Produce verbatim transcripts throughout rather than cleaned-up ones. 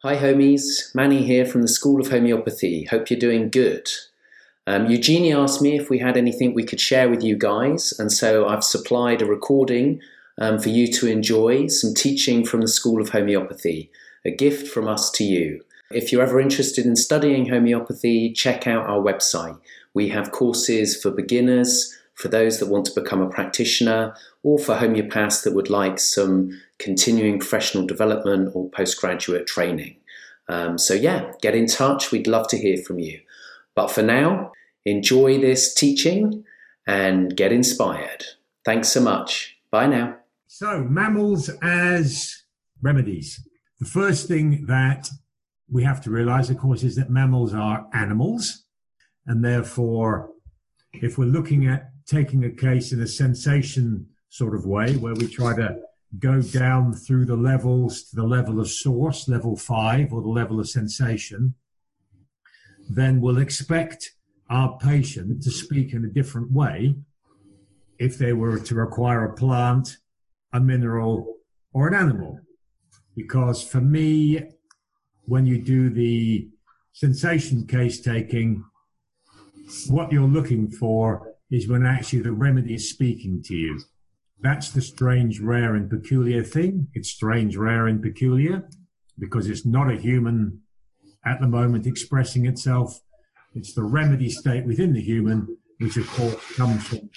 Hi homies, Manny here from the School of Homeopathy. Hope you're doing good. Um, Eugenie asked me if we had anything we could share with you guys, and so I've supplied a recording um, for you to enjoy, some teaching from the School of Homeopathy, a gift from us to you. If you're ever interested in studying homeopathy, check out our website. We have courses for beginners, for those that want to become a practitioner, or for homeopaths that would like some continuing professional development or postgraduate training. Um, so yeah, get in touch. We'd love to hear from you. But for now, enjoy this teaching and get inspired. Thanks so much. Bye now. So, mammals as remedies. The first thing that we have to realize, of course, is that mammals are animals. And therefore, if we're looking at taking a case in a sensation sort of way, where we try to go down through the levels to the level of source, level five, or the level of sensation, then we'll expect our patient to speak in a different way if they were to require a plant, a mineral, or an animal. Because for me, when you do the sensation case taking, what you're looking for is when actually the remedy is speaking to you. That's the strange, rare, and peculiar thing. It's strange, rare, and peculiar because it's not a human at the moment expressing itself. It's the remedy state within the human, which of course comes from,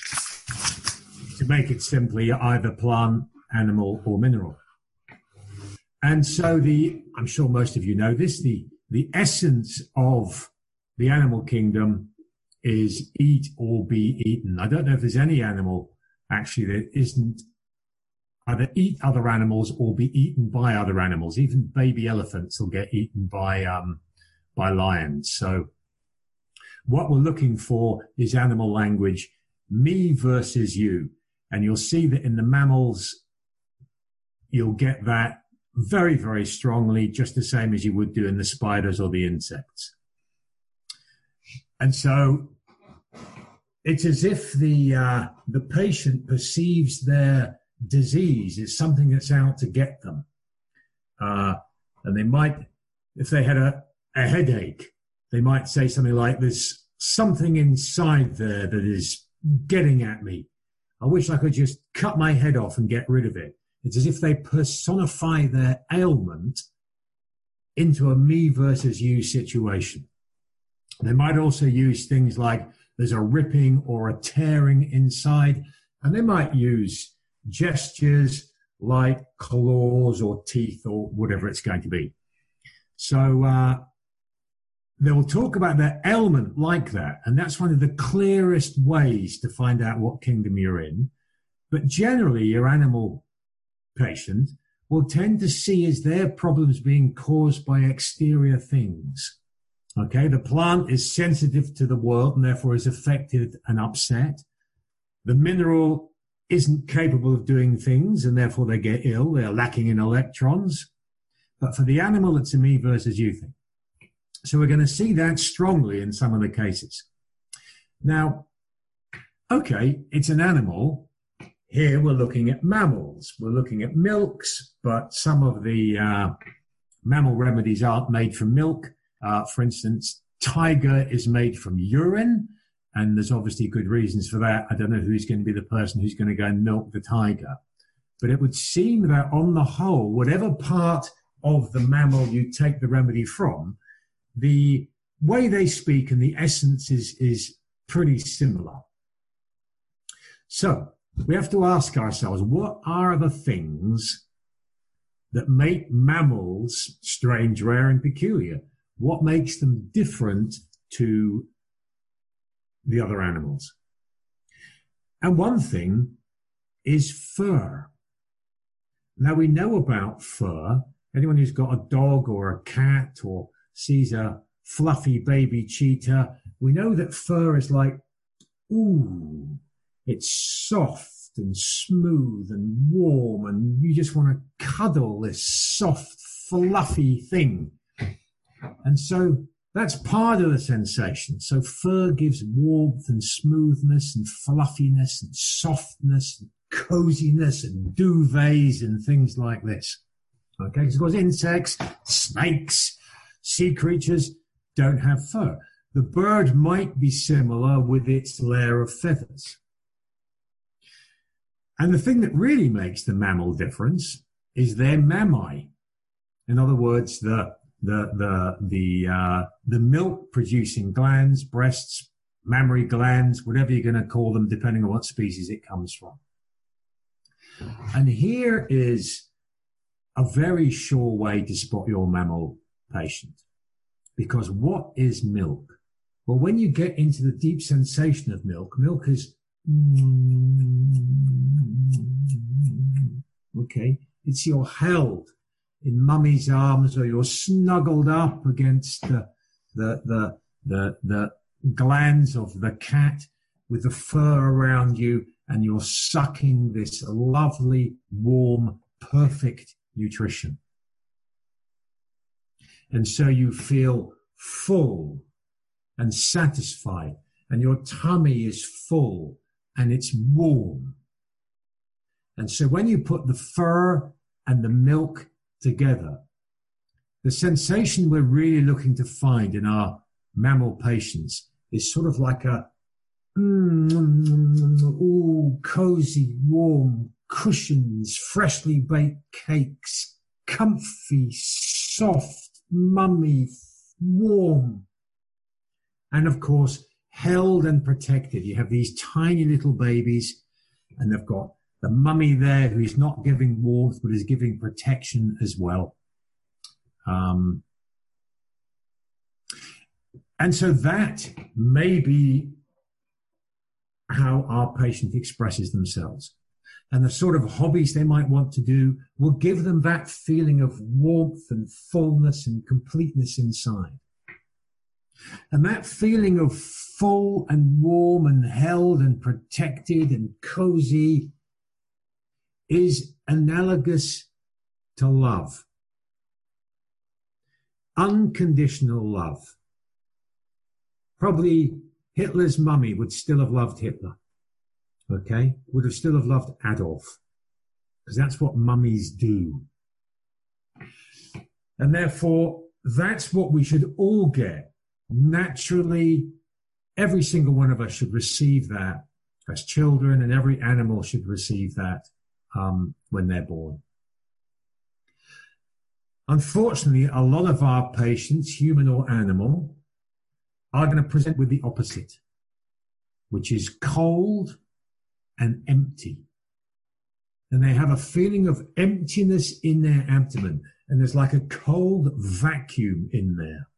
to make it simply, either plant, animal, or mineral. And so the, I'm sure most of you know this, the, the essence of the animal kingdom is eat or be eaten. I don't know if there's any animal actually that isn't either eat other animals or be eaten by other animals. Even baby elephants will get eaten by um, by lions. So what we're looking for is animal language, me versus you. And you'll see that in the mammals, you'll get that very, very strongly, just the same as you would do in the spiders or the insects. And so it's as if the uh, the patient perceives their disease as something that's out to get them. Uh, and they might, if they had a, a headache, they might say something like, there's something inside there that is getting at me. I wish I could just cut my head off and get rid of it. It's as if they personify their ailment into a me versus you situation. They might also use things like there's a ripping or a tearing inside, and they might use gestures like claws or teeth or whatever it's going to be. So uh, they will talk about their ailment like that, and that's one of the clearest ways to find out what kingdom you're in. But generally, your animal patient will tend to see as their problems being caused by exterior things. Okay, the plant is sensitive to the world and therefore is affected and upset. The mineral isn't capable of doing things and therefore they get ill. They're lacking in electrons. But for the animal, it's a me versus you thing. So we're going to see that strongly in some of the cases. Now, okay, it's an animal. Here we're looking at mammals. We're looking at milks, but some of the uh, mammal remedies aren't made from milk. Uh, for instance, tiger is made from urine, and there's obviously good reasons for that. I don't know who's going to be the person who's going to go and milk the tiger. But it would seem that on the whole, whatever part of the mammal you take the remedy from, the way they speak and the essence is, is pretty similar. So we have to ask ourselves, what are the things that make mammals strange, rare, and peculiar? What makes them different to the other animals? And one thing is fur. Now, we know about fur. Anyone who's got a dog or a cat or sees a fluffy baby cheetah, we know that fur is like, ooh, it's soft and smooth and warm, and you just want to cuddle this soft, fluffy thing. And so that's part of the sensation. So fur gives warmth and smoothness and fluffiness and softness and coziness and duvets and things like this. Okay, because insects, snakes, sea creatures don't have fur. The bird might be similar with its layer of feathers. And the thing that really makes the mammal difference is their mammae. In other words, the the the the uh, the milk-producing glands, breasts, mammary glands, whatever you're going to call them, depending on what species it comes from. And here is a very sure way to spot your mammal patient. Because what is milk? Well, when you get into the deep sensation of milk, milk is, okay, it's you're held in mummy's arms, or you're snuggled up against the, the, the, the, the glands of the cat with the fur around you, and you're sucking this lovely, warm, perfect nutrition. And so you feel full and satisfied, and your tummy is full and it's warm. And so when you put the fur and the milk together, the sensation we're really looking to find in our mammal patients is sort of like a mm, ooh, cozy, warm cushions, freshly baked cakes, comfy, soft, mummy, warm. And of course, held and protected. You have these tiny little babies, and they've got the mummy there who is not giving warmth, but is giving protection as well. Um, and so that may be how our patient expresses themselves. And the sort of hobbies they might want to do will give them that feeling of warmth and fullness and completeness inside. And that feeling of full and warm and held and protected and cozy is analogous to love. Unconditional love. Probably Hitler's mummy would still have loved Hitler. Okay? Would have still have loved Adolf. Because that's what mummies do. And therefore, that's what we should all get. Naturally, every single one of us should receive that as children, and every animal should receive that um, when they're born. Unfortunately, a lot of our patients, human or animal, are going to present with the opposite, which is cold and empty. And they have a feeling of emptiness in their abdomen, and there's like a cold vacuum in there.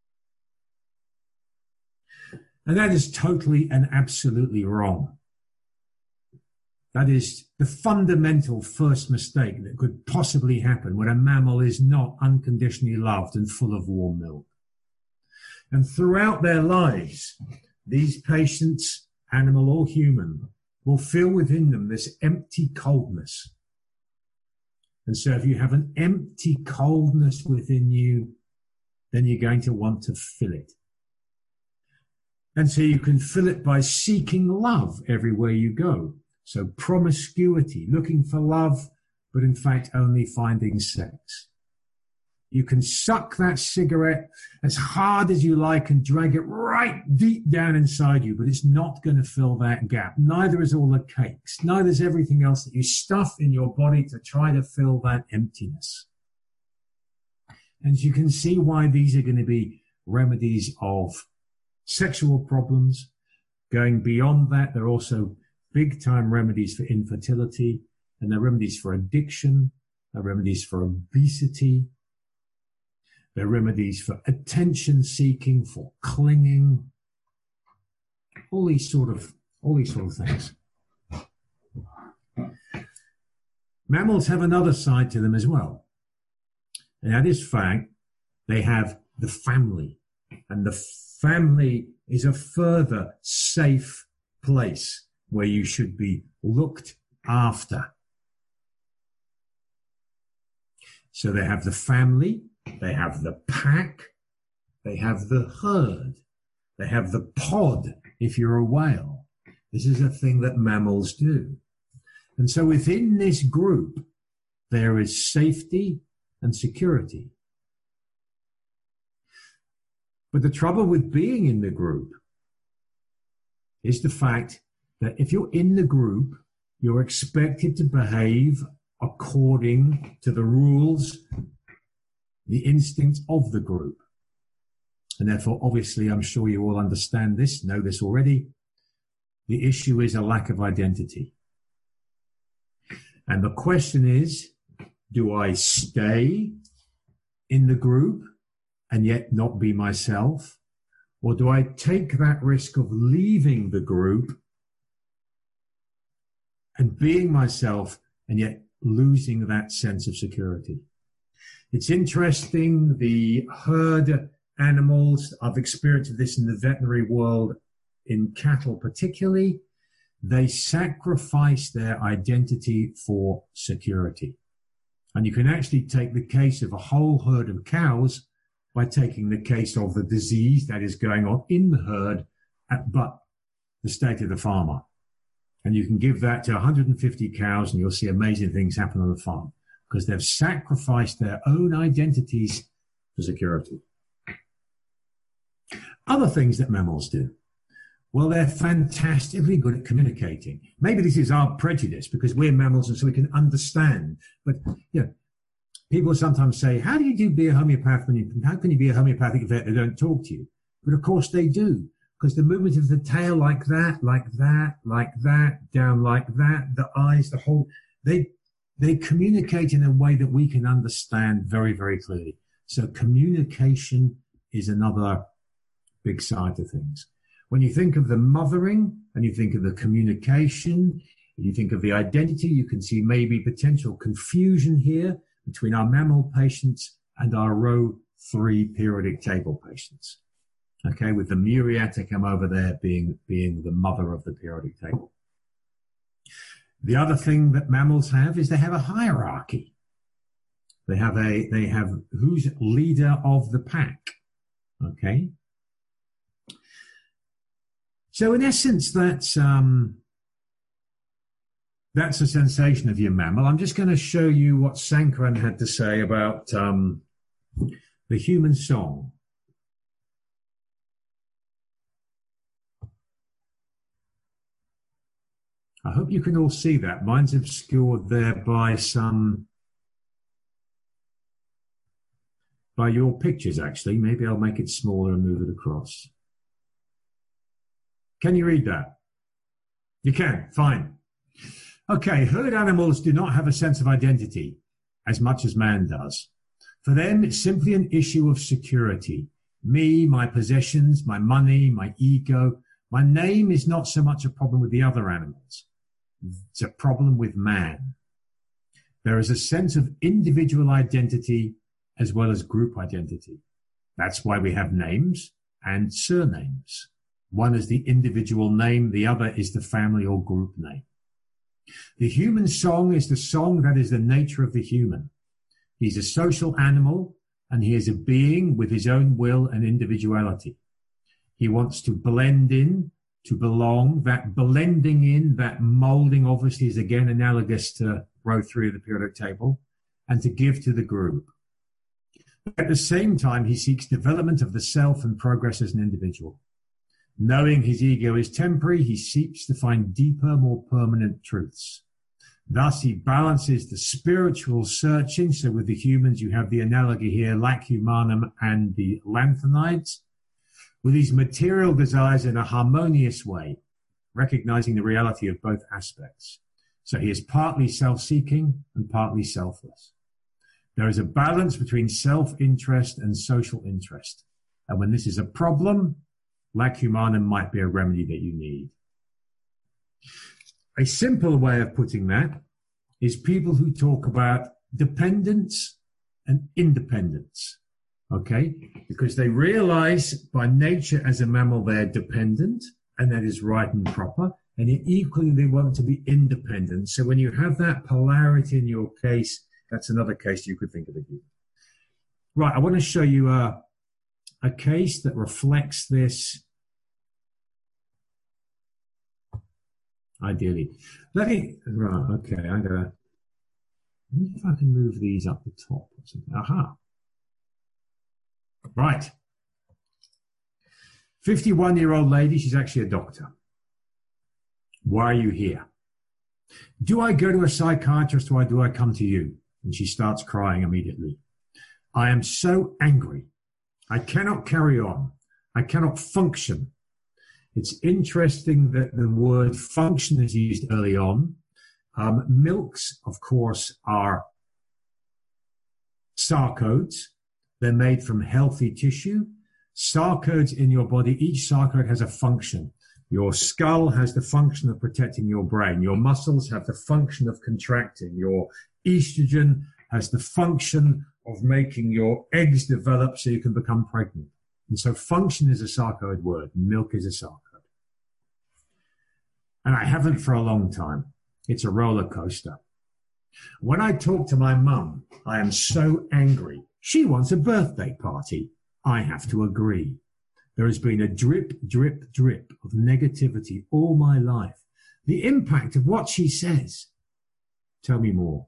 And that is totally and absolutely wrong. That is the fundamental first mistake that could possibly happen when a mammal is not unconditionally loved and full of warm milk. And throughout their lives, these patients, animal or human, will feel within them this empty coldness. And so if you have an empty coldness within you, then you're going to want to fill it. And so you can fill it by seeking love everywhere you go. So promiscuity, looking for love, but in fact only finding sex. You can suck that cigarette as hard as you like and drag it right deep down inside you, but it's not going to fill that gap. Neither is all the cakes. Neither is everything else that you stuff in your body to try to fill that emptiness. And you can see why these are going to be remedies of sexual problems. Going beyond that, they're also big-time remedies for infertility, and they're remedies for addiction, they're remedies for obesity, they're remedies for attention-seeking, for clinging, all these sort of all these sort of things. Mammals have another side to them as well, and that is fact they have the family, and the family is a further safe place where you should be looked after. So they have the family, they have the pack, they have the herd, they have the pod if you're a whale. This is a thing that mammals do. And so within this group, there is safety, and security. But the trouble with being in the group is the fact that if you're in the group, you're expected to behave according to the rules, the instincts of the group. And therefore, obviously, I'm sure you all understand this, know this already. The issue is a lack of identity. And the question is, do I stay in the group and yet not be myself? Or do I take that risk of leaving the group and being myself and yet losing that sense of security? It's interesting, the herd animals, I've experienced this in the veterinary world, in cattle particularly, they sacrifice their identity for security. And you can actually take the case of a whole herd of cows by taking the case of the disease that is going on in the herd, at, but the state of the farmer. And you can give that to one hundred fifty cows and you'll see amazing things happen on the farm because they've sacrificed their own identities for security. Other things that mammals do. Well, they're fantastically good at communicating. Maybe this is our prejudice because we're mammals and so we can understand. But, you know, people sometimes say, how do you do be a homeopath when you, how can you be a homeopathic vet that don't talk to you? But of course they do, because the movement of the tail like that, like that, like that, down like that, the eyes, the whole, they, they communicate in a way that we can understand very, very clearly. So communication is another big side to things. When you think of the mothering and you think of the communication, and you think of the identity, you can see maybe potential confusion here between our mammal patients and our row three periodic table patients. Okay, with the muriaticum over there being, being the mother of the periodic table. The other thing that mammals have is they have a hierarchy. They have a, they have who's leader of the pack. Okay. So in essence, that's, um, that's a sensation of your mammal. I'm just going to show you what Sankaran had to say about um, the human song. I hope you can all see that. Mine's obscured there by some, by your pictures, actually. Maybe I'll make it smaller and move it across. Can you read that? You can, fine. Okay, herd animals do not have a sense of identity as much as man does. For them, it's simply an issue of security. Me, my possessions, my money, my ego. My name is not so much a problem with the other animals. It's a problem with man. There is a sense of individual identity as well as group identity. That's why we have names and surnames. One is the individual name, the other is the family or group name. The human song is the song that is the nature of the human. He's a social animal and he is a being with his own will and individuality. He wants to blend in, to belong. That blending in, that molding obviously is again analogous to row three of the periodic table, and to give to the group. At the same time, he seeks development of the self and progress as an individual. Knowing his ego is temporary, he seeks to find deeper, more permanent truths. Thus, he balances the spiritual searching. So with the humans, you have the analogy here, lac humanum and the lanthanides, with these material desires in a harmonious way, recognizing the reality of both aspects. So he is partly self-seeking and partly selfless. There is a balance between self-interest and social interest. And when this is a problem, lac humanum might be a remedy that you need. A simple way of putting that is people who talk about dependence and independence. Okay? Because they realize by nature as a mammal they're dependent, and that is right and proper, and yet equally they want to be independent. So when you have that polarity in your case, that's another case you could think of again. Right, I want to show you a, a case that reflects this ideally. Let me, right, okay, I'm gonna, I wonder if I can move these up the top or something. Aha. Right. fifty-one-year-old lady, she's actually a doctor. Why are you here? Do I go to a psychiatrist or do I come to you? And she starts crying immediately. I am so angry. I cannot carry on. I cannot function. It's interesting that the word function is used early on. Um, milks, of course, are sarcodes. They're made from healthy tissue. Sarcodes in your body, each sarcode has a function. Your skull has the function of protecting your brain. Your muscles have the function of contracting. Your estrogen has the function of making your eggs develop so you can become pregnant. And so function is a sarcode word. Milk is a sarcode. And I haven't for a long time. It's a roller coaster. When I talk to my mum, I am so angry. She wants a birthday party. I have to agree. There has been a drip, drip, drip of negativity all my life. The impact of what she says. Tell me more.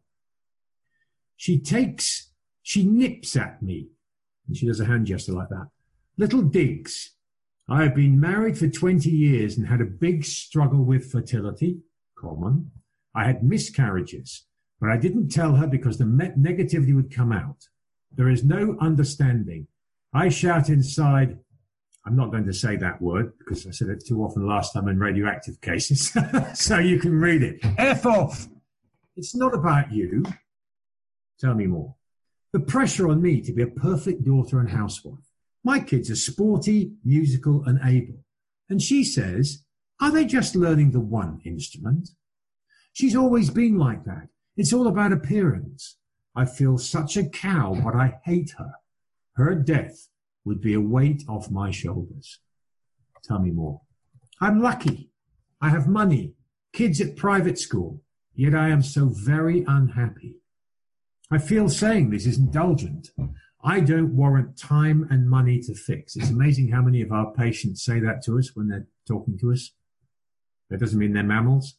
She takes, she nips at me. And she does a hand gesture like that. Little digs. I have been married for twenty years and had a big struggle with fertility. Common. I had miscarriages, but I didn't tell her because the negativity would come out. There is no understanding. I shout inside, I'm not going to say that word because I said it too often last time in radioactive cases, so you can read it. F off. It's not about you. Tell me more. The pressure on me to be a perfect daughter and housewife. My kids are sporty, musical, and able. And she says, are they just learning the one instrument? She's always been like that. It's all about appearance. I feel such a cow, but I hate her. Her death would be a weight off my shoulders. Tell me more. I'm lucky. I have money, kids at private school, yet I am so very unhappy. I feel saying this is indulgent. I don't warrant time and money to fix. It's amazing how many of our patients say that to us when they're talking to us. That doesn't mean they're mammals.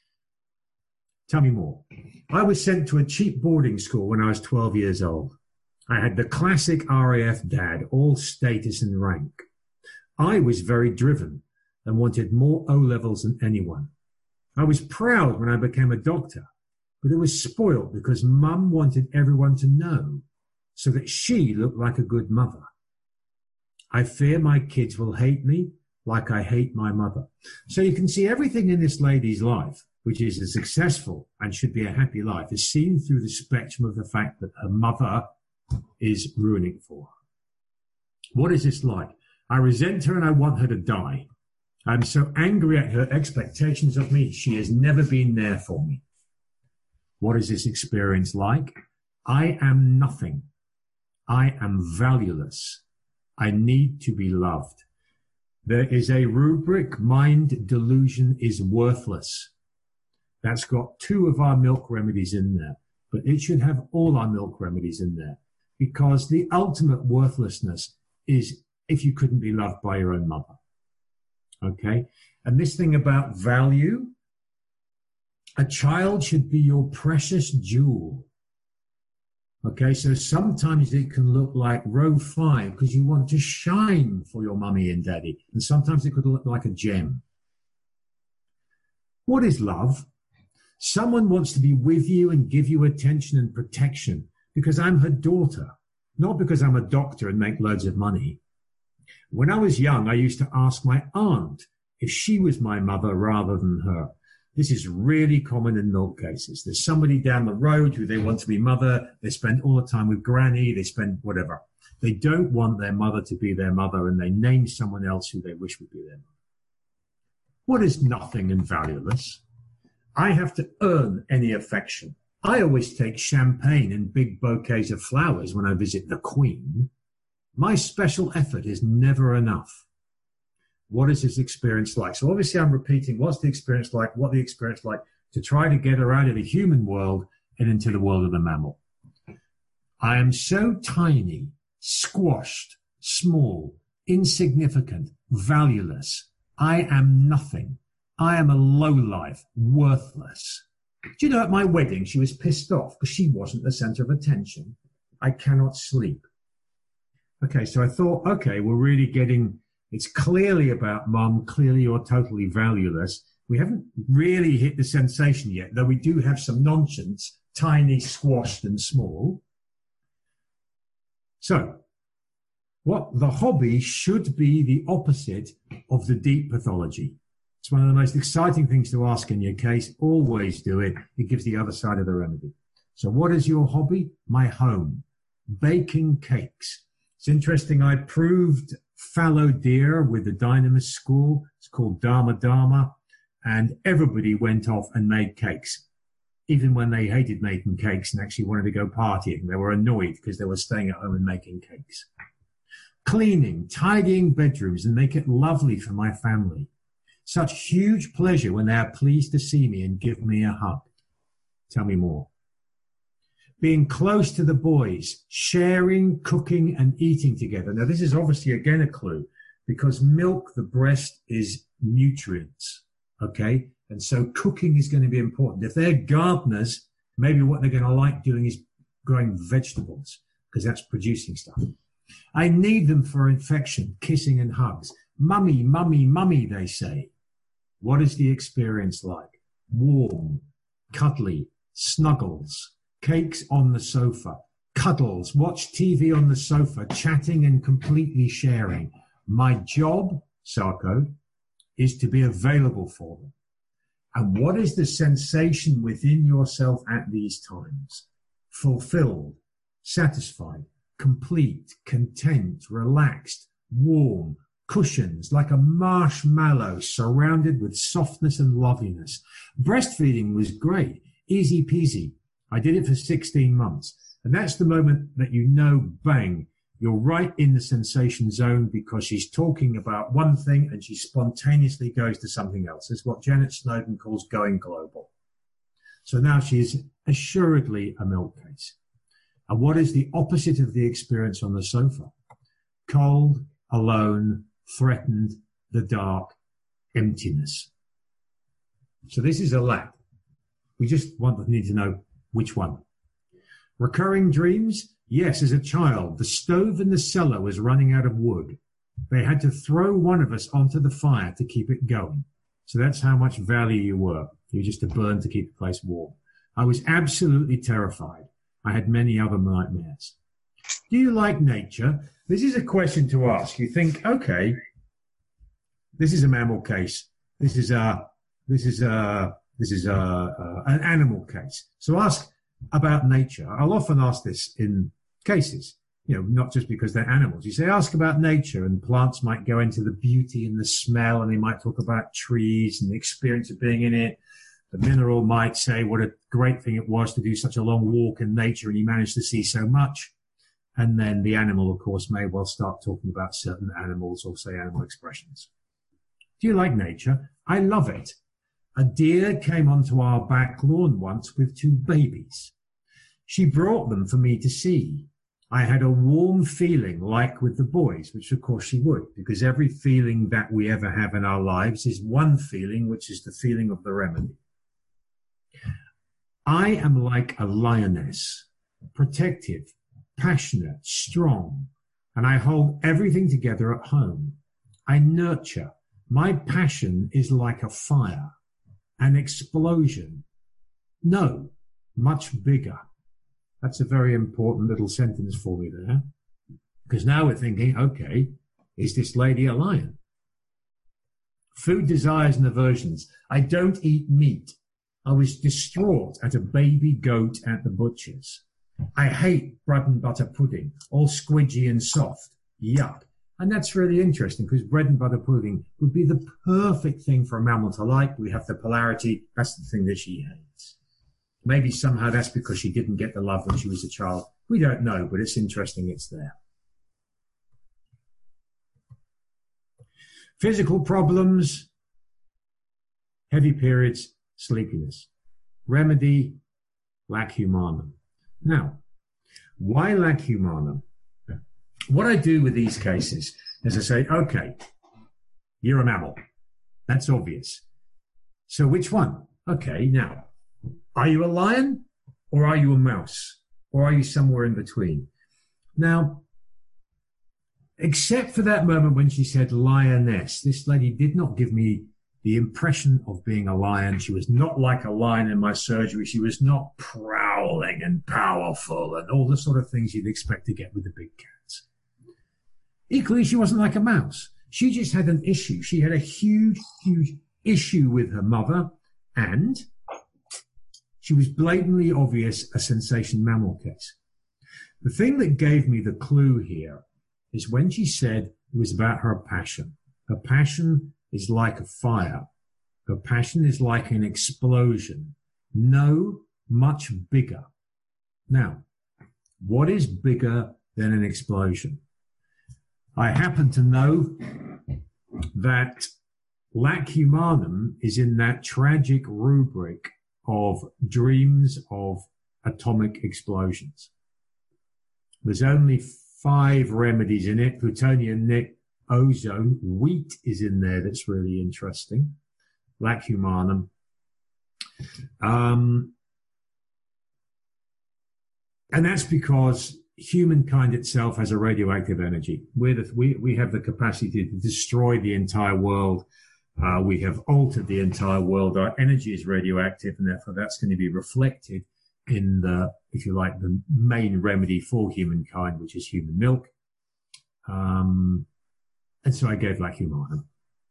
Tell me more. I was sent to a cheap boarding school when I was twelve years old. I had the classic R A F dad, all status and rank. I was very driven and wanted more O-levels than anyone. I was proud when I became a doctor, but it was spoiled because mum wanted everyone to know so that she looked like a good mother. I fear my kids will hate me like I hate my mother. So you can see everything in this lady's life, which is a successful and should be a happy life, is seen through the spectrum of the fact that her mother is ruining for her. What is this like? I resent her and I want her to die. I'm so angry at her expectations of me. She has never been there for me. What is this experience like? I am nothing. I am valueless. I need to be loved. There is a rubric, mind delusion is worthless. That's got two of our milk remedies in there, but it should have all our milk remedies in there because the ultimate worthlessness is if you couldn't be loved by your own mother. Okay? And this thing about value, a child should be your precious jewel. Okay, so sometimes it can look like row five because you want to shine for your mummy and daddy. And sometimes it could look like a gem. What is love? Someone wants to be with you and give you attention and protection because I'm her daughter, not because I'm a doctor and make loads of money. When I was young, I used to ask my aunt if she was my mother rather than her. This is really common in milk cases. There's somebody down the road who they want to be mother. They spend all the time with granny. They spend whatever. They don't want their mother to be their mother, and they name someone else who they wish would be their mother. What is nothing and valueless? I have to earn any affection. I always take champagne and big bouquets of flowers when I visit the Queen. My special effort is never enough. What is this experience like? So obviously I'm repeating what's the experience like, what the experience like to try to get her out of the human world and into the world of the mammal. I am so tiny, squashed, small, insignificant, valueless. I am nothing. I am a lowlife, worthless. Do you know, at my wedding, she was pissed off because she wasn't the center of attention. I cannot sleep. Okay, so I thought, okay, we're really getting, it's clearly about mum, clearly you're totally valueless. We haven't really hit the sensation yet, though we do have some nonsense, tiny, squashed and small. So, what the hobby should be the opposite of the deep pathology. It's one of the most exciting things to ask in your case. Always do it. It gives the other side of the remedy. So what is your hobby? My home. Baking cakes. It's interesting. I proved fallow deer with the Dynamis school. It's called Dharma Dharma. And everybody went off and made cakes. Even when they hated making cakes and actually wanted to go partying, they were annoyed because they were staying at home and making cakes. Cleaning, tidying bedrooms and make it lovely for my family. Such huge pleasure when they are pleased to see me and give me a hug. Tell me more. Being close to the boys, sharing, cooking and eating together. Now, this is obviously again a clue because milk, the breast, is nutrients, okay? And so cooking is going to be important. If they're gardeners, maybe what they're going to like doing is growing vegetables because that's producing stuff. I need them for infection, kissing and hugs. Mummy, mummy, mummy, they say. What is the experience like? Warm, cuddly, snuggles, cakes on the sofa, cuddles, watch T V on the sofa, chatting and completely sharing. My job, Sarko, is to be available for them. And what is the sensation within yourself at these times? Fulfilled, satisfied, complete, content, relaxed, warm, cushions like a marshmallow surrounded with softness and loveliness. Breastfeeding was great, easy peasy. I did it for sixteen months. And that's the moment that you know, bang, you're right in the sensation zone because she's talking about one thing and she spontaneously goes to something else. It's what Janet Snowden calls going global. So now she is assuredly a milk case. And what is the opposite of the experience on the sofa? Cold, alone, threatened, the dark, emptiness. So this is a lack. We just want to need to know which one. Recurring dreams? Yes, as a child, the stove in the cellar was running out of wood. They had to throw one of us onto the fire to keep it going. So that's how much value you were. You were just to burn to keep the place warm. I was absolutely terrified. I had many other nightmares. Do you like nature? This is a question to ask. You think, okay, this is a mammal case. This is a, this is a, this is a, a, an animal case. So ask about nature. I'll often ask this in cases, you know, not just because they're animals. You say, ask about nature, and plants might go into the beauty and the smell, and they might talk about trees and the experience of being in it. The mineral might say what a great thing it was to do such a long walk in nature and you managed to see so much. And then the animal, of course, may well start talking about certain animals or say animal expressions. Do you like nature? I love it. A deer came onto our back lawn once with two babies. She brought them for me to see. I had a warm feeling like with the boys, which of course she would, because every feeling that we ever have in our lives is one feeling, which is the feeling of the remedy. I am like a lioness, protective, passionate, strong, and I hold everything together at home. I nurture. My passion is like a fire, an explosion. No, much bigger. That's a very important little sentence for me there, because now we're thinking, okay, is this lady a lion? Food desires and aversions. I don't eat meat. I was distraught at a baby goat at the butcher's. I hate bread and butter pudding, all squidgy and soft. Yuck. And that's really interesting because bread and butter pudding would be the perfect thing for a mammal to like. We have the polarity. That's the thing that she hates. Maybe somehow that's because she didn't get the love when she was a child. We don't know, but it's interesting it's there. Physical problems, heavy periods, sleepiness. Remedy, lac humanum. Now, why lac humanum? What I do with these cases is I say, okay, you're a mammal. That's obvious. So which one? Okay, now, Are you a lion or are you a mouse? Or are you somewhere in between? Now, except for that moment when she said lioness, this lady did not give me the impression of being a lion. She was not like a lion in my surgery. She was not prowling and powerful and all the sort of things you'd expect to get with the big cats. Equally, she wasn't like a mouse. She just had an issue. She had a huge, huge issue with her mother, and she was blatantly obvious a sensation mammal case. The thing that gave me the clue here is when she said it was about her passion. Her passion is like a fire. Her passion is like an explosion. No, much bigger. Now, what is bigger than an explosion? I happen to know that lac humanum is in that tragic rubric of dreams of atomic explosions. There's only five remedies in it: plutonium, nic, ozone. Wheat is in there that's really interesting. Lac humanum. Um, and that's because humankind itself has a radioactive energy. We're the, we, we have the capacity to destroy the entire world. Uh, we have altered the entire world. Our energy is radioactive, and therefore that's going to be reflected in the, if you like, the main remedy for humankind, which is human milk. Um, and so I gave lac humanum.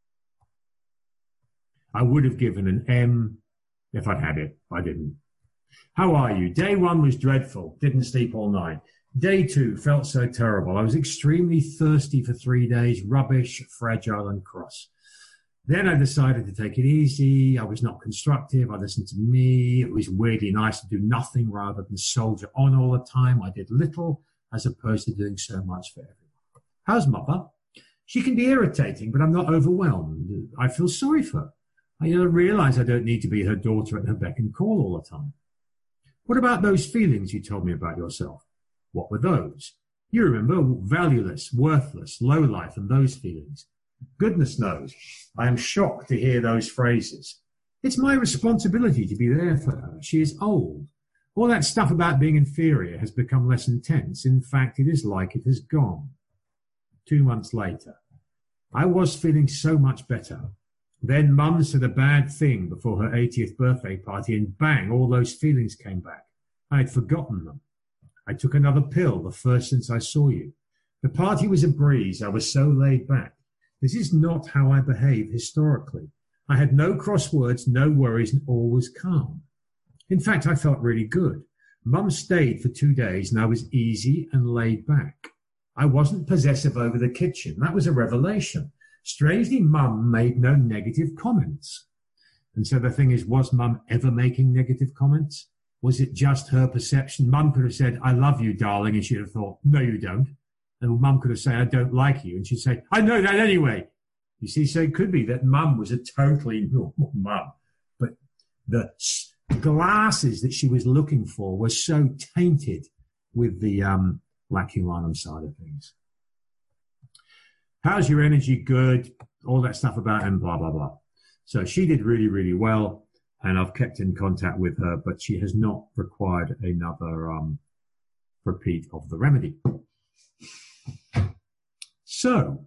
I would have given an M if I'd had it. I didn't. How are you? Day one was dreadful. Didn't sleep all night. Day two felt so terrible. I was extremely thirsty for three days, rubbish, fragile and cross. Then I decided to take it easy. I was not constructive. I listened to me. It was weirdly nice to do nothing rather than soldier on all the time. I did little as opposed to doing so much for everyone. How's mother? She can be irritating, but I'm not overwhelmed. I feel sorry for her. I realize I don't need to be her daughter at her beck and call all the time. What about those feelings you told me about yourself? What were those? You remember, valueless, worthless, low life, and those feelings. Goodness knows, I am shocked to hear those phrases. It's my responsibility to be there for her. She is old. All that stuff about being inferior has become less intense. In fact, it is like it has gone. Two months later, I was feeling so much better. Then Mum said a bad thing before her eightieth birthday party, and bang, all those feelings came back. I had forgotten them. I took another pill, the first since I saw you. The party was a breeze. I was so laid back. This is not how I behave historically. I had no crosswords, no worries, and all was calm. In fact, I felt really good. Mum stayed for two days, and I was easy and laid back. I wasn't possessive over the kitchen. That was a revelation. Strangely, Mum made no negative comments. And so the thing is, was Mum ever making negative comments? Was it just her perception? Mum could have said, I love you, darling, and she'd have thought, no, you don't. And Mum could have said, I don't like you. And she'd say, I know that anyway. You see, so it could be that Mum was a totally normal Mum. But the glasses that she was looking for were so tainted with the um, lac humanum side of things. How's your energy? Good. All that stuff about and blah, blah, blah. So she did really, really well. And I've kept in contact with her, but she has not required another um, repeat of the remedy. So,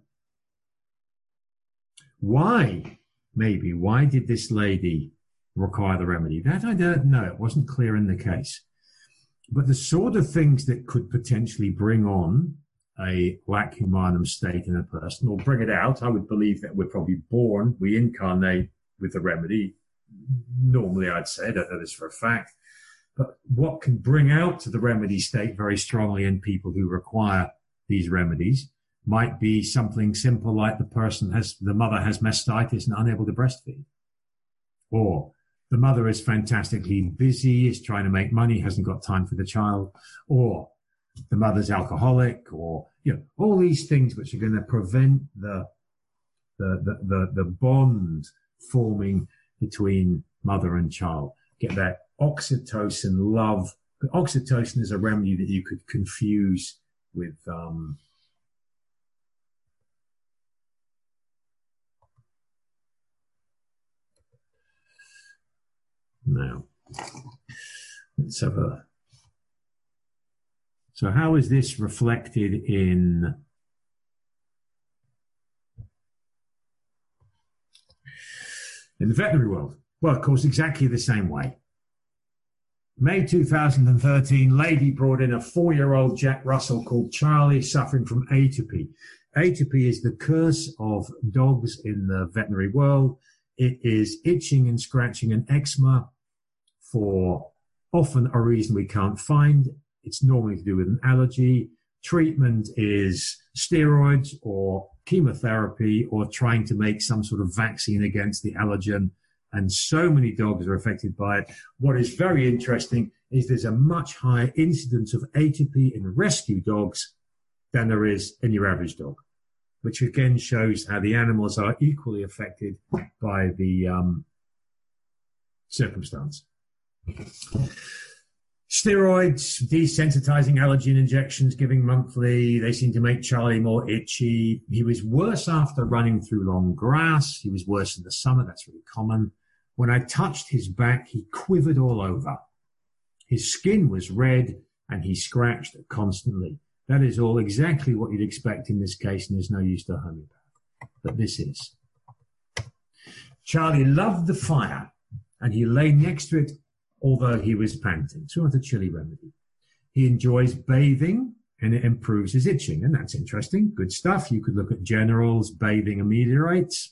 why, maybe, why did this lady require the remedy? That I don't know. It wasn't clear in the case. But the sort of things that could potentially bring on a lac humanum state in a person, or bring it out, I would believe that we're probably born, we incarnate with the remedy. Normally, I'd say, I don't know this for a fact. But what can bring out the remedy state very strongly in people who require these remedies might be something simple like the person has, the mother has mastitis and unable to breastfeed. Or the mother is fantastically busy, is trying to make money, hasn't got time for the child. Or the mother's alcoholic, or, you know, all these things which are going to prevent the, the, the, the, the bond forming between mother and child. Get that oxytocin love. But oxytocin is a remedy that you could confuse with, um, now, Let's have a... So how is this reflected in... in the veterinary world? Well, of course, exactly the same way. May two thousand thirteen, lady brought in a four-year-old Jack Russell called Charlie, suffering from atopy. Atopy is the curse of dogs in the veterinary world. It is itching and scratching and eczema for often a reason we can't find. It's normally to do with an allergy. Treatment is steroids or chemotherapy or trying to make some sort of vaccine against the allergen. And so many dogs are affected by it. What is very interesting is there's a much higher incidence of atopy in rescue dogs than there is in your average dog, which again shows how the animals are equally affected by the um, circumstance. Steroids, desensitizing allergen injections, giving monthly, they seem to make Charlie more itchy. He was worse after running through long grass. He was worse in the summer. That's really common. When I touched his back, he quivered all over. His skin was red and he scratched constantly. That is all exactly what you'd expect in this case, and there's no use to a homeopath. But this is. Charlie loved the fire and he lay next to it although he was panting. So it's a chilly remedy. He enjoys bathing and it improves his itching, and that's interesting. Good stuff. You could look at generals, bathing ameliorates.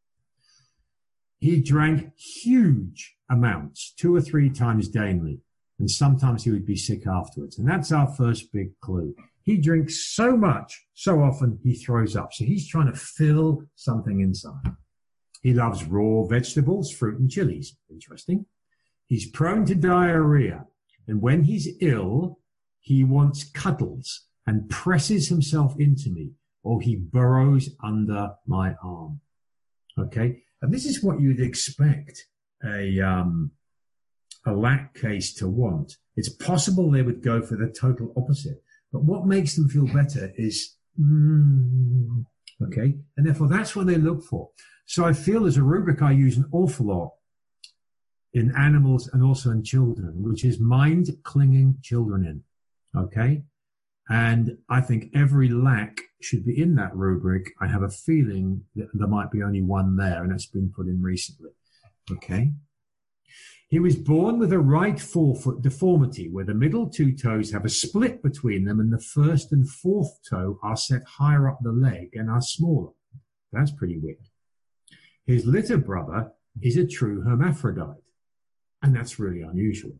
He drank huge amounts, two or three times daily, and sometimes he would be sick afterwards. And that's our first big clue. He drinks so much, so often he throws up. So he's trying to fill something inside. He loves raw vegetables, fruit, and chilies. Interesting. He's prone to diarrhea. And when he's ill, he wants cuddles and presses himself into me, or he burrows under my arm. Okay? And this is what you'd expect a, um, a lack case to want. It's possible they would go for the total opposite. But what makes them feel better is, mm, okay? And therefore, that's what they look for. So I feel there's a rubric I use an awful lot in animals and also in children, which is mind clinging children in, okay? And I think every lack should be in that rubric. I have a feeling that there might be only one there, and that's been put in recently, okay? He was born with a right forefoot deformity where the middle two toes have a split between them and the first and fourth toe are set higher up the leg and are smaller. That's pretty weird. His litter brother is a true hermaphrodite, and that's really unusual.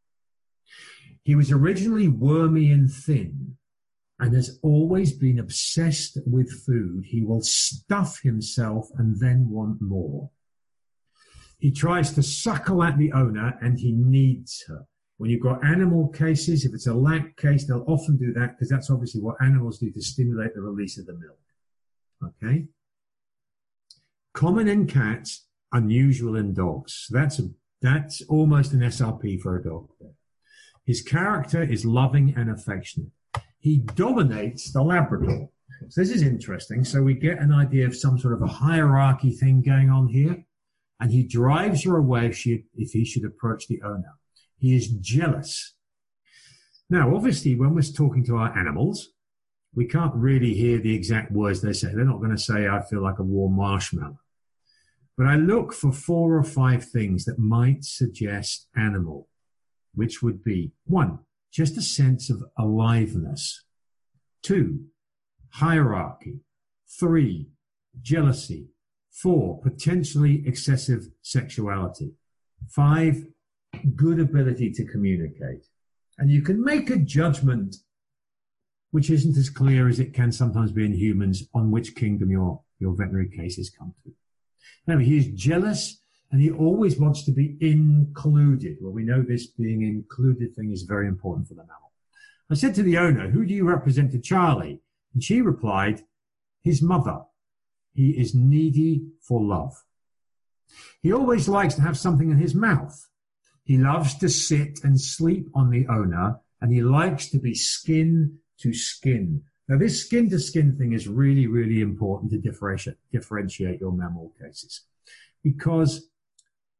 He was originally wormy and thin and has always been obsessed with food. He will stuff himself and then want more. He tries to suckle at the owner and he needs her. When you've got animal cases, if it's a lack case, they'll often do that because that's obviously what animals do to stimulate the release of the milk. Okay? Common in cats, unusual in dogs. That's a, that's almost an S R P for a dog. His character is loving and affectionate. He dominates the Labrador. So this is interesting. So we get an idea of some sort of a hierarchy thing going on here. And he drives her away if, she, if he should approach the owner. He is jealous. Now, obviously, when we're talking to our animals, we can't really hear the exact words they say. They're not going to say, I feel like a warm marshmallow. But I look for four or five things that might suggest animal, which would be, one, just a sense of aliveness. Two, hierarchy. Three, jealousy. Four, potentially excessive sexuality. Five, good ability to communicate. And you can make a judgment, which isn't as clear as it can sometimes be in humans, on which kingdom your, your veterinary cases come to. Now, he is jealous and he always wants to be included. Well, we know this being included thing is very important for the mammal. I said to the owner, who do you represent to Charlie? And she replied, his mother. He is needy for love. He always likes to have something in his mouth. He loves to sit and sleep on the owner, and he likes to be skin to skin. Now, this skin to skin thing is really, really important to differentiate, differentiate your mammal cases, because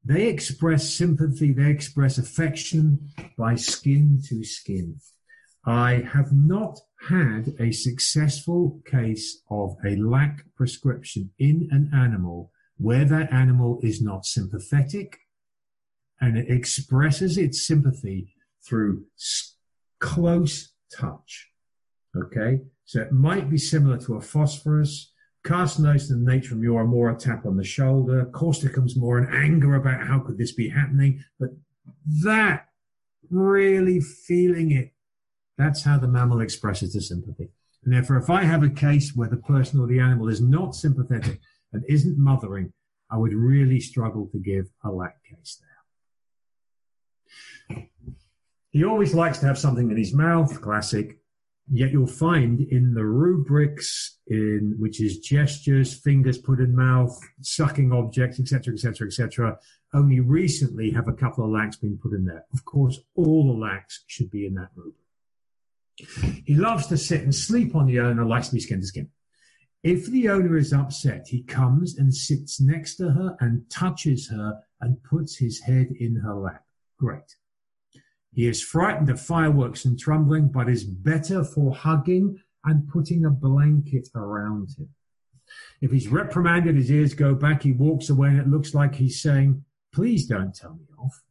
They express sympathy, they express affection by skin to skin. I have not had a successful case of a lac prescription in an animal where that animal is not sympathetic and it expresses its sympathy through close touch. Okay, so it might be similar to a phosphorus. Carcinosis and natrum are more a tap on the shoulder. Causticum's more an anger about how could this be happening. But that, really feeling it, that's how the mammal expresses the sympathy. And therefore, if I have a case where the person or the animal is not sympathetic and isn't mothering, I would really struggle to give a lac case there. He always likes to have something in his mouth, classic. Yet you'll find in the rubrics, in which is gestures, fingers put in mouth, sucking objects, et cetera, et cetera, et cetera, only recently have a couple of lacs been put in there. Of course, all the lacs should be in that rubric. He loves to sit and sleep on the owner, likes to be skin to skin. If the owner is upset, he comes and sits next to her and touches her and puts his head in her lap. Great. He is frightened of fireworks and trembling, but is better for hugging and putting a blanket around him. If he's reprimanded, his ears go back, he walks away, and it looks like he's saying, please don't tell me off.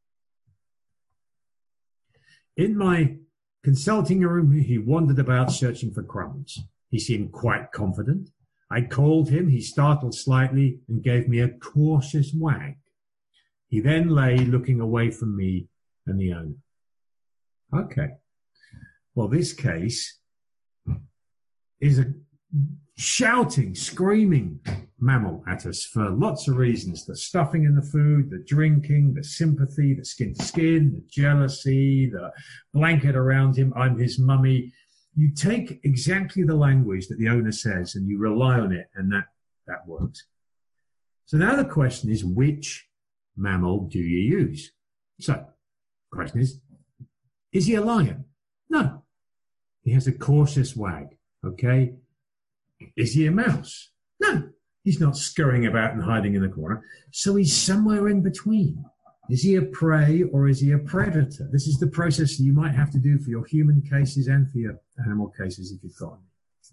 In my consulting room, he wandered about searching for crumbs. He seemed quite confident. I called him, he startled slightly and gave me a cautious wag. He then lay looking away from me and the owner. Okay. Well, this case is a shouting, screaming mammal at us for lots of reasons. The stuffing in the food, the drinking, the sympathy, the skin to skin, the jealousy, the blanket around him, I'm his mummy. You take exactly the language that the owner says and you rely on it, and that, that works. So now the question is, which mammal do you use? So, the question is, is he a lion? No. He has a cautious wag, okay? Is he a mouse? No. He's not scurrying about and hiding in the corner. So he's somewhere in between. Is he a prey or is he a predator? This is the process you might have to do for your human cases and for your animal cases if you've got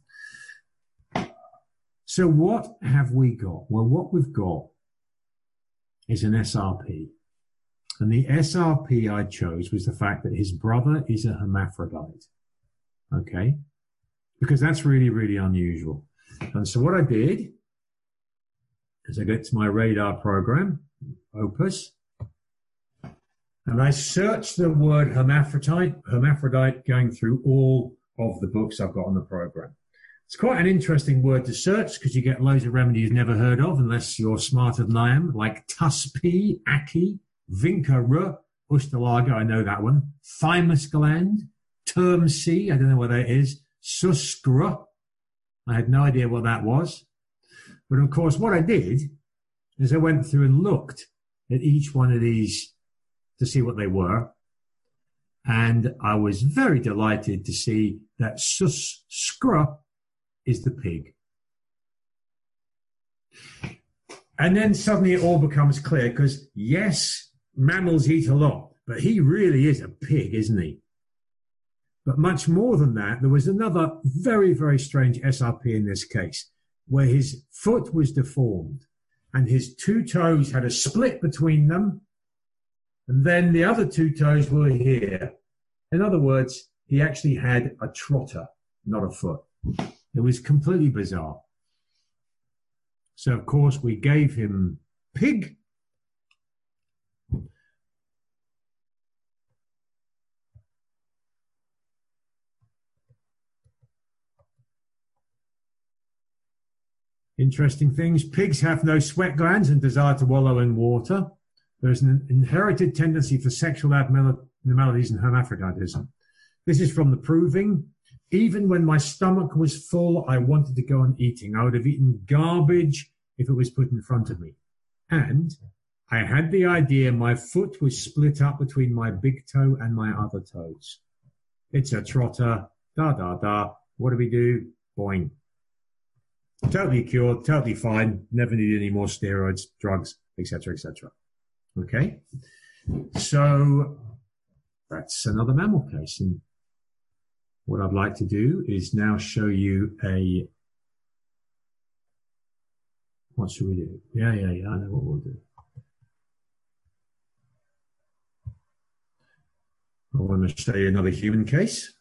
them. So what have we got? Well, what we've got is an S R P. And the S R P I chose was the fact that his brother is a hermaphrodite. Okay? Because that's really, really unusual. And so what I did is I get to my radar program, Opus, and I searched the word hermaphrodite, hermaphrodite going through all of the books I've got on the program. It's quite an interesting word to search because you get loads of remedies you've never heard of unless you're smarter than I am, like Tuspi, Aki, Vinca, Ustalaga, I know that one. Thymus gland, Term C, I don't know what that is. Suskra, I had no idea what that was. But of course, what I did is I went through and looked at each one of these to see what they were. And I was very delighted to see that Suskra is the pig. And then suddenly it all becomes clear because, yes, mammals eat a lot, but he really is a pig, isn't he? But much more than that, there was another very, very strange S R P in this case, where his foot was deformed and his two toes had a split between them, and then the other two toes were here. In other words, he actually had a trotter, not a foot. It was completely bizarre. So, of course, we gave him pig. Interesting things. Pigs have no sweat glands and desire to wallow in water. There's an inherited tendency for sexual abnormalities and hermaphroditism. This is from the proving. Even when my stomach was full, I wanted to go on eating. I would have eaten garbage if it was put in front of me. And I had the idea my foot was split up between my big toe and my other toes. It's a trotter. Da, da, da. What do we do? Boing. Totally cured, totally fine, never need any more steroids, drugs, et cetera, et cetera. Okay, so that's another mammal case. And what I'd like to do is now show you a, what should we do? Yeah, yeah, yeah, I know what we'll do. I want to show you another human case.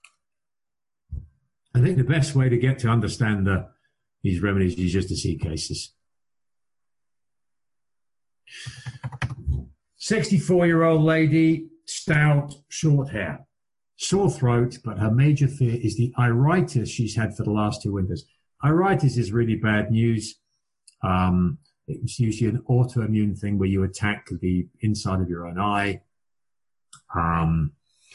I think the best way to get to understand the, these remedies is just to see cases. sixty-four-year-old lady, stout, short hair, sore throat, but her major fear is the iritis she's had for the last two winters. Iritis is really bad news. Um, it's usually an autoimmune thing where you attack the inside of your own eye. Um,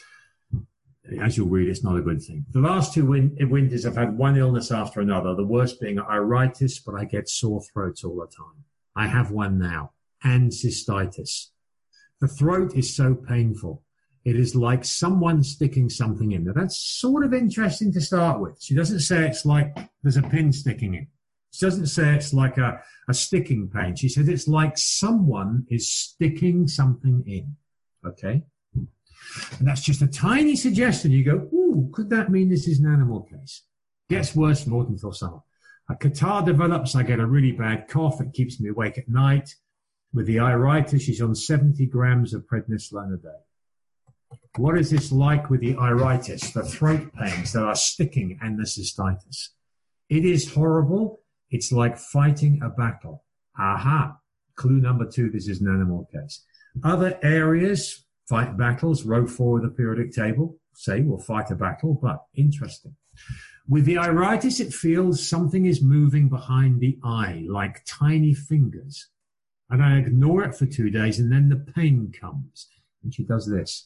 as you'll read, it's not a good thing. The last two win- winters, I've had one illness after another, the worst being iritis, but I get sore throats all the time. I have one now, and cystitis. The throat is so painful. It is like someone sticking something in. Now, that's sort of interesting to start with. She doesn't say it's like there's a pin sticking in. She doesn't say it's like a, a sticking pain. She says it's like someone is sticking something in. Okay? And that's just a tiny suggestion. You go, ooh, could that mean this is an animal case? Gets worse from autumn till summer. A catarrh develops. I get a really bad cough. It keeps me awake at night. With the iritis, she's on seventy grams of prednisolone a day. What is this like with the iritis, the throat pains that are sticking, and the cystitis? It is horrible. It's like fighting a battle. Aha. Clue number two, this is an animal case. Other areas, fight battles, row four of the periodic table, say we'll fight a battle, but interesting. With the iritis, it feels something is moving behind the eye, like tiny fingers. And I ignore it for two days, and then the pain comes. And she does this.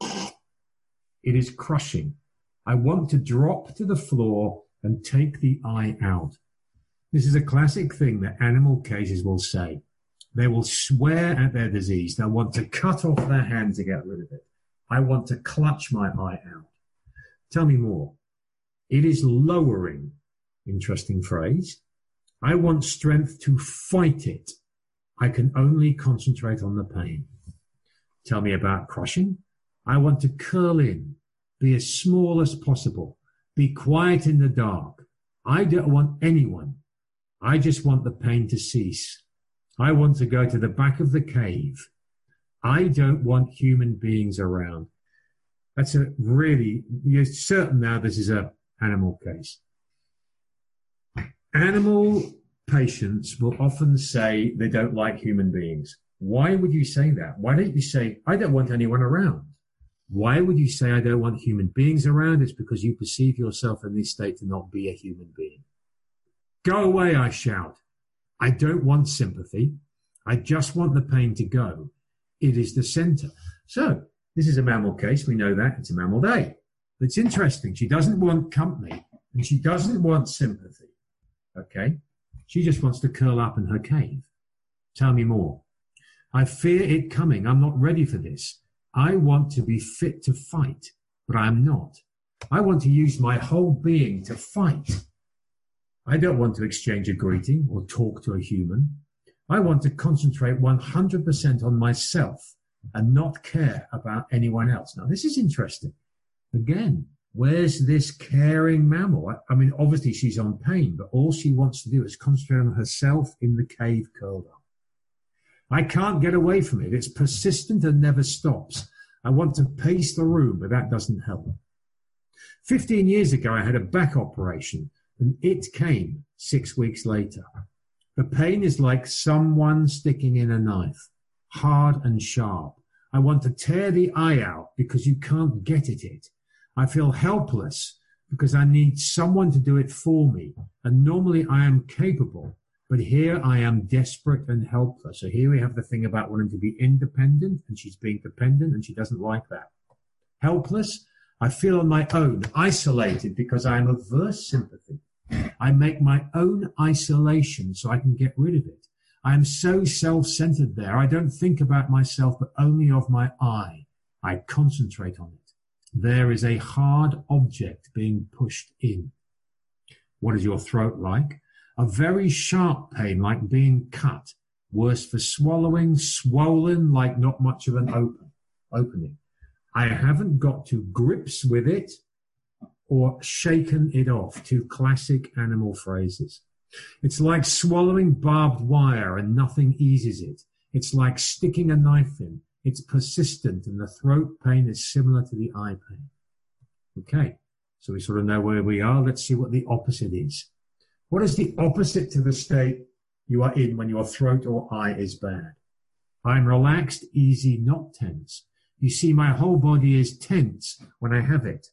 It is crushing. I want to drop to the floor and take the eye out. This is a classic thing that animal cases will say. They will swear at their disease. They'll want to cut off their hand to get rid of it. I want to clutch my eye out. Tell me more. It is lowering. Interesting phrase. I want strength to fight it. I can only concentrate on the pain. Tell me about crushing. I want to curl in, be as small as possible, be quiet in the dark. I don't want anyone. I just want the pain to cease. I want to go to the back of the cave. I don't want human beings around. That's a really, you're certain now this is a animal case. Animal patients will often say they don't like human beings. Why would you say that? Why don't you say, I don't want anyone around? Why would you say I don't want human beings around? It's because you perceive yourself in this state to not be a human being. Go away, I shout. I don't want sympathy. I just want the pain to go. It is the center. So this is a mammal case. We know that. It's a mammal day. It's interesting. She doesn't want company and she doesn't want sympathy. Okay? She just wants to curl up in her cave. Tell me more. I fear it coming. I'm not ready for this. I want to be fit to fight, but I'm not. I want to use my whole being to fight. I don't want to exchange a greeting or talk to a human. I want to concentrate one hundred percent on myself and not care about anyone else. Now, this is interesting. Again, where's this caring mammal? I mean, obviously she's on pain, but all she wants to do is concentrate on herself in the cave curled up. I can't get away from it. It's persistent and never stops. I want to pace the room, but that doesn't help. Fifteen years ago, I had a back operation, and it came six weeks later. The pain is like someone sticking in a knife, hard and sharp. I want to tear the eye out because you can't get at it. I feel helpless because I need someone to do it for me. And normally I am capable, but here I am desperate and helpless. So here we have the thing about wanting to be independent, and she's being dependent, and she doesn't like that. Helpless, I feel on my own, isolated because I am averse sympathy. I make my own isolation so I can get rid of it. I am so self-centered there. I don't think about myself, but only of my I. I concentrate on it. There is a hard object being pushed in. What is your throat like? A very sharp pain, like being cut, worse for swallowing, swollen like not much of an open opening. I haven't got to grips with it or shaken it off. Two classic animal phrases. It's like swallowing barbed wire and nothing eases it. It's like sticking a knife in. It's persistent, and the throat pain is similar to the eye pain. Okay, so we sort of know where we are. Let's see what the opposite is. What is the opposite to the state you are in when your throat or eye is bad? I'm relaxed, easy, not tense. You see, my whole body is tense when I have it.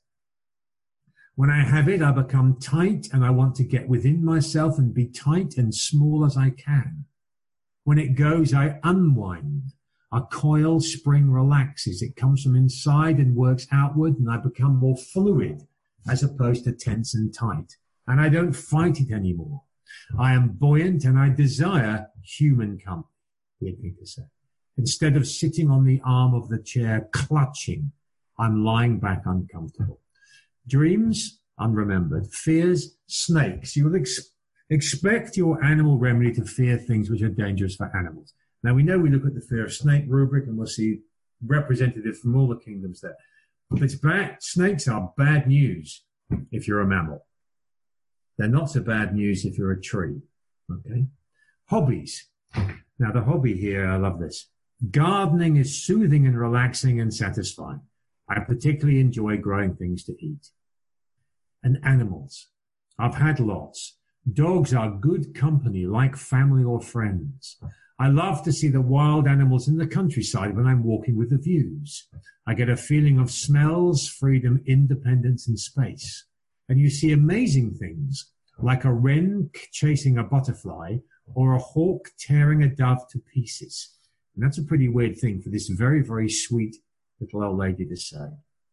When I have it, I become tight, and I want to get within myself and be tight and small as I can. When it goes, I unwind. A coil spring relaxes. It comes from inside and works outward, and I become more fluid as opposed to tense and tight. And I don't fight it anymore. I am buoyant, and I desire human company, weird thing to say. Instead of sitting on the arm of the chair clutching, I'm lying back uncomfortable. Dreams, unremembered. Fears, snakes. You will ex- expect your animal remedy to fear things which are dangerous for animals. Now, we know we look at the fear of snake rubric, and we'll see representatives from all the kingdoms there. But it's bad. Snakes are bad news if you're a mammal. They're not so bad news if you're a tree. Okay? Hobbies. Now, the hobby here, I love this. Gardening is soothing and relaxing and satisfying. I particularly enjoy growing things to eat. And animals. I've had lots. Dogs are good company, like family or friends. I love to see the wild animals in the countryside when I'm walking with the views. I get a feeling of smells, freedom, independence, and space. And you see amazing things, like a wren chasing a butterfly or a hawk tearing a dove to pieces. And that's a pretty weird thing for this very, very sweet little old lady to say.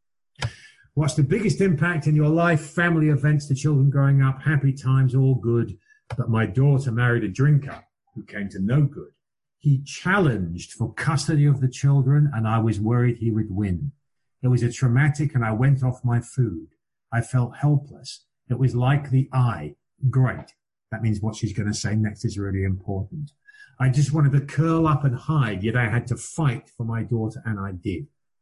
What's the biggest impact in your life? Family events, the children growing up, happy times, all good. But my daughter married a drinker who came to no good. He challenged for custody of the children, and I was worried he would win. It was a traumatic, and I went off my food. I felt helpless. It was like the eye. Great. That means what she's going to say next is really important. I just wanted to curl up and hide, yet I had to fight for my daughter, and I did.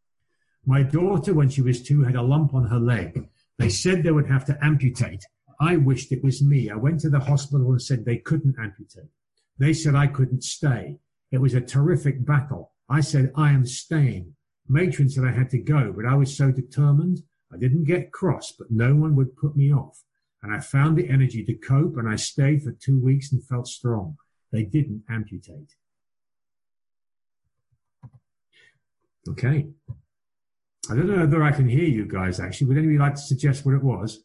My daughter, when she was two, had a lump on her leg. They said they would have to amputate. I wished it was me. I went to the hospital and said they couldn't amputate. They said I couldn't stay. It was a terrific battle. I said, I am staying. Matron said I had to go, but I was so determined. I didn't get cross, but no one would put me off. And I found the energy to cope, and I stayed for two weeks and felt strong. They didn't amputate. Okay. I don't know whether I can hear you guys, actually. Would anybody like to suggest what it was?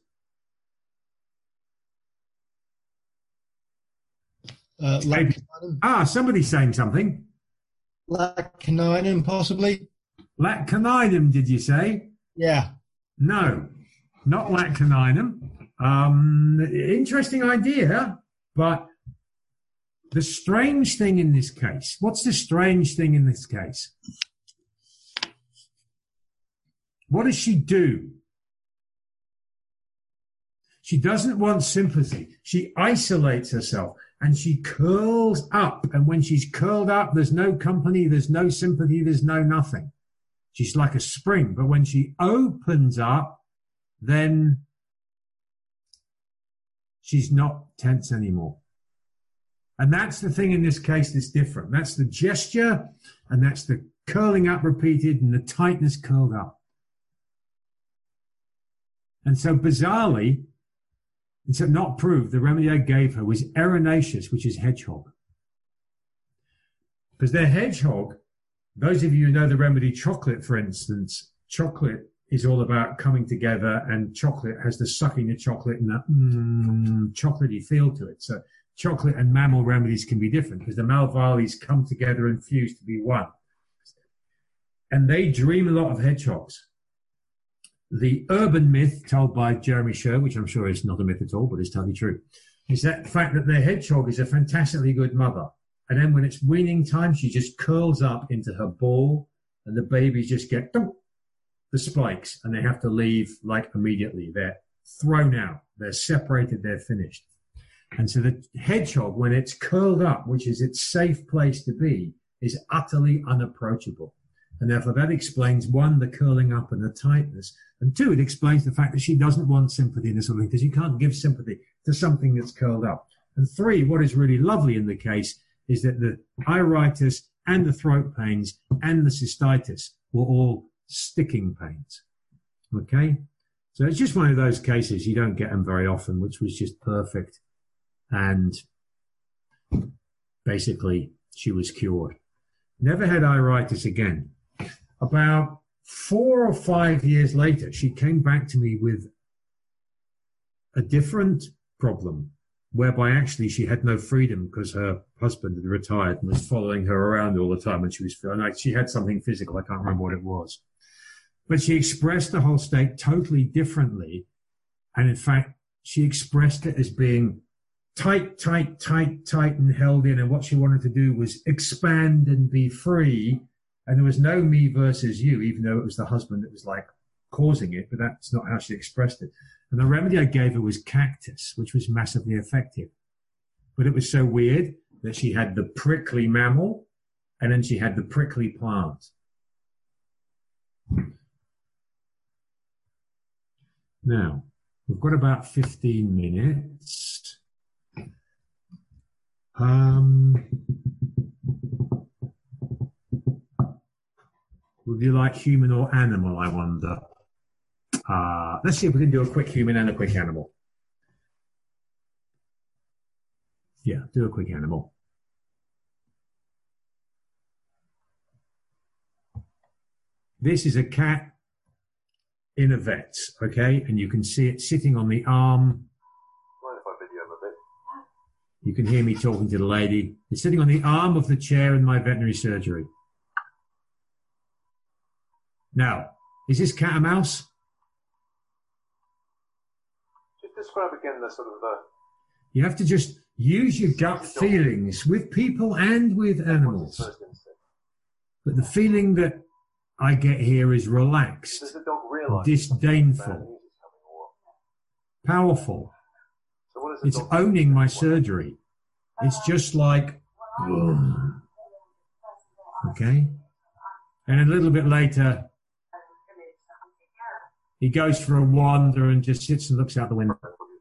Uh, ah, somebody's saying something. Lacanium, possibly. Lacanium, did you say? Yeah. No, not lacanium. Um, interesting idea, but the strange thing in this case, what's the strange thing in this case? What does she do? She doesn't want sympathy. She isolates herself and she curls up. And when she's curled up, there's no company, there's no sympathy, there's no nothing. She's like a spring. But when she opens up, then she's not tense anymore. And that's the thing in this case that's different. That's the gesture, and that's the curling up repeated and the tightness curled up. And so bizarrely, it's not proved, the remedy I gave her was Erinaceus, which is hedgehog. Because they're hedgehog, those of you who know the remedy chocolate, for instance, chocolate is all about coming together, and chocolate has the sucking the chocolate and that mm, chocolatey feel to it. So chocolate and mammal remedies can be different because the Malvalis come together and fuse to be one. And they dream a lot of hedgehogs. The urban myth told by Jeremy Sher, which I'm sure is not a myth at all, but is totally true, is that the fact that the hedgehog is a fantastically good mother. And then when it's weaning time, she just curls up into her ball and the babies just get the spikes and they have to leave like immediately. They're thrown out. They're separated. They're finished. And so the hedgehog, when it's curled up, which is its safe place to be, is utterly unapproachable. And therefore that explains, one, the curling up and the tightness, and two, it explains the fact that she doesn't want sympathy in this sort of thing, because you can't give sympathy to something that's curled up. And three, what is really lovely in the case is that the iritis and the throat pains and the cystitis were all sticking pains. Okay? So it's just one of those cases, you don't get them very often, which was just perfect. And basically, she was cured. Never had iritis again. About four or five years later, she came back to me with a different problem, whereby actually she had no freedom because her husband had retired and was following her around all the time when she was feeling like she had something physical. I can't remember what it was. But she expressed the whole state totally differently. And in fact, she expressed it as being tight, tight, tight, tight and held in. And what she wanted to do was expand and be free. And there was no me versus you, even though it was the husband that was like causing it. But that's not how she expressed it. And the remedy I gave her was cactus, which was massively effective. But it was so weird that she had the prickly mammal and then she had the prickly plant. Now, we've got about fifteen minutes. Um, would you like human or animal, I wonder? Uh, let's see if we can do a quick human and a quick animal. Yeah, do a quick animal. This is a cat in a vet's, okay? And you can see it sitting on the arm. Mind if I video him a bit? You can hear me talking to the lady. It's sitting on the arm of the chair in my veterinary surgery. Now, is this cat a mouse? Just describe again the sort of the... You have to just use your gut feelings with people and with animals. But the feeling that I get here is relaxed, Does the dog realise disdainful, powerful. So what does the It's dog owning my surgery. It's just like, okay? And a little bit later, he goes for a wander and just sits and looks out the window.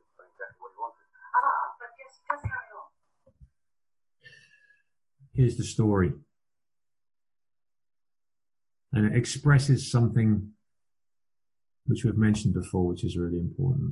Here's the story. And it expresses something which we've mentioned before, which is really important.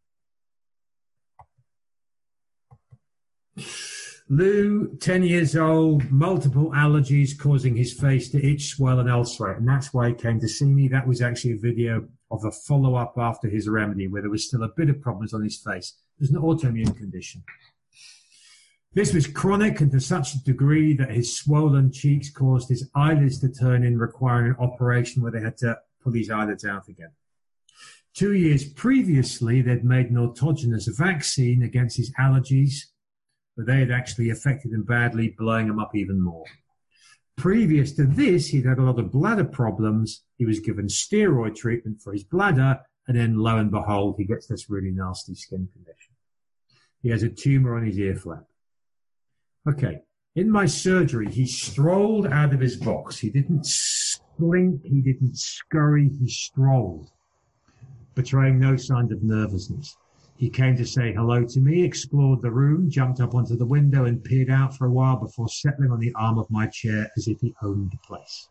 Lou, ten years old, multiple allergies causing his face to itch, swell and ulcerate. And that's why he came to see me. That was actually a video of a follow-up after his remedy where there was still a bit of problems on his face. It was an autoimmune condition. This was chronic and to such a degree that his swollen cheeks caused his eyelids to turn in, requiring an operation where they had to pull his eyelids out again. Two years previously, they'd made an autogenous vaccine against his allergies, but they had actually affected him badly, blowing him up even more. Previous to this, he'd had a lot of bladder problems. He was given steroid treatment for his bladder, and then lo and behold, he gets this really nasty skin condition. He has a tumor on his ear flap. Okay, in my surgery, he strolled out of his box. He didn't slink, he didn't scurry, he strolled, betraying no signs of nervousness. He came to say hello to me, explored the room, jumped up onto the window and peered out for a while before settling on the arm of my chair as if he owned the place.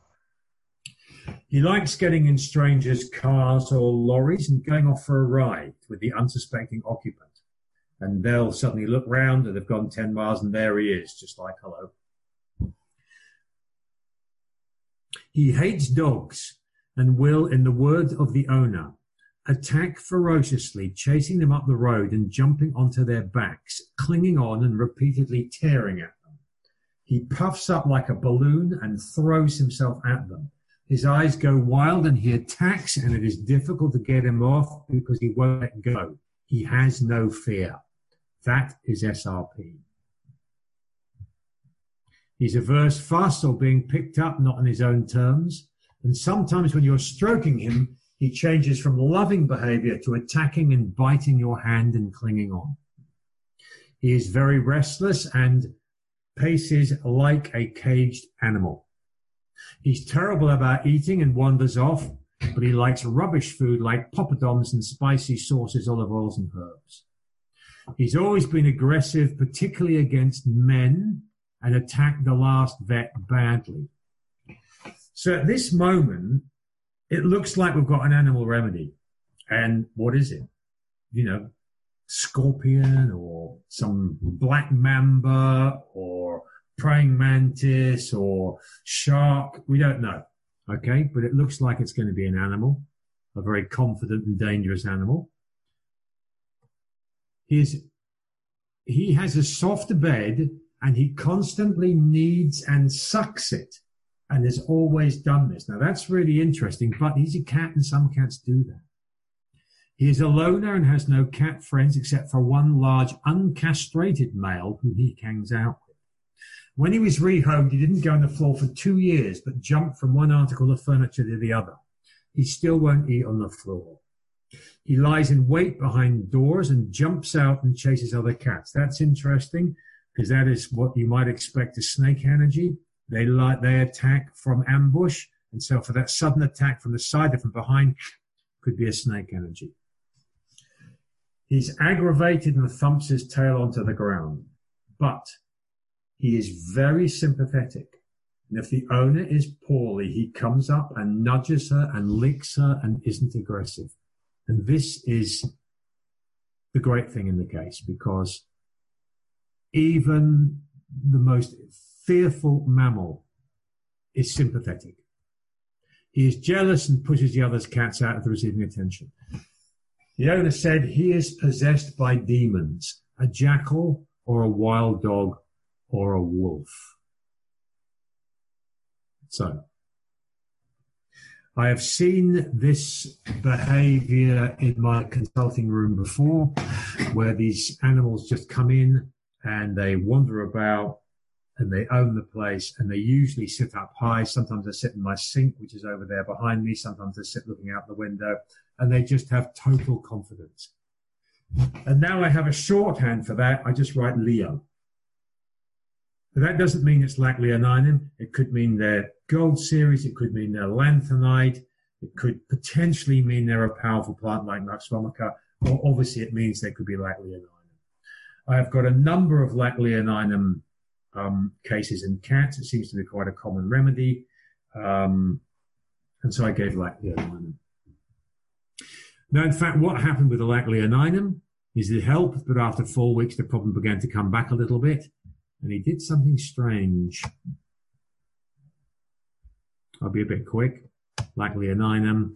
He likes getting in strangers' cars or lorries and going off for a ride with the unsuspecting occupant. And they'll suddenly look round and they've gone ten miles and there he is, just like hello. He hates dogs and will, in the words of the owner, attack ferociously, chasing them up the road and jumping onto their backs, clinging on and repeatedly tearing at them. He puffs up like a balloon and throws himself at them. His eyes go wild and he attacks, and it is difficult to get him off because he won't let go. He has no fear. That is S R P. He's averse fuss or being picked up, not on his own terms. And sometimes when you're stroking him, he changes from loving behavior to attacking and biting your hand and clinging on. He is very restless and paces like a caged animal. He's terrible about eating and wanders off, but he likes rubbish food like poppadoms and spicy sauces, olive oils and herbs. He's always been aggressive, particularly against men, and attacked the last vet badly. So at this moment, it looks like we've got an animal remedy. And what is it? You know, scorpion or some black mamba or praying mantis or shark. We don't know. Okay. But it looks like it's going to be an animal, a very confident and dangerous animal. He's, he has a soft bed and he constantly kneads and sucks it and has always done this. Now that's really interesting, but he's a cat and some cats do that. He is a loner and has no cat friends except for one large uncastrated male who he hangs out with. When he was rehomed, he didn't go on the floor for two years, but jumped from one article of furniture to the other. He still won't eat on the floor. He lies in wait behind doors and jumps out and chases other cats. That's interesting because that is what you might expect a snake energy. They lie, they attack from ambush. And so for that sudden attack from the side or from behind could be a snake energy. He's aggravated and thumps his tail onto the ground, but he is very sympathetic. And if the owner is poorly, he comes up and nudges her and licks her and isn't aggressive. And this is the great thing in the case, because even the most fearful mammal is sympathetic. He is jealous and pushes the other's cats out of the receiving attention. The owner said he is possessed by demons, a jackal or a wild dog or a wolf. So, I have seen this behavior in my consulting room before, where these animals just come in and they wander about and they own the place, and they usually sit up high. Sometimes they sit in my sink, which is over there behind me. Sometimes they sit looking out the window, and they just have total confidence. And now I have a shorthand for that. I just write Leo. But that doesn't mean it's like Leoninum. It could mean they're Gold Series. It could mean they're Lanthanide. It could potentially mean they're a powerful plant like Nux vomica. Or obviously it means they could be like Leoninum. I've got a number of like Leoninum um, cases in cats. It seems to be quite a common remedy. Um, and so I gave like Leoninum. Now, in fact, what happened with the lac leoninum is it helped, but after four weeks, the problem began to come back a little bit, and he did something strange. I'll be a bit quick. Lac leoninum.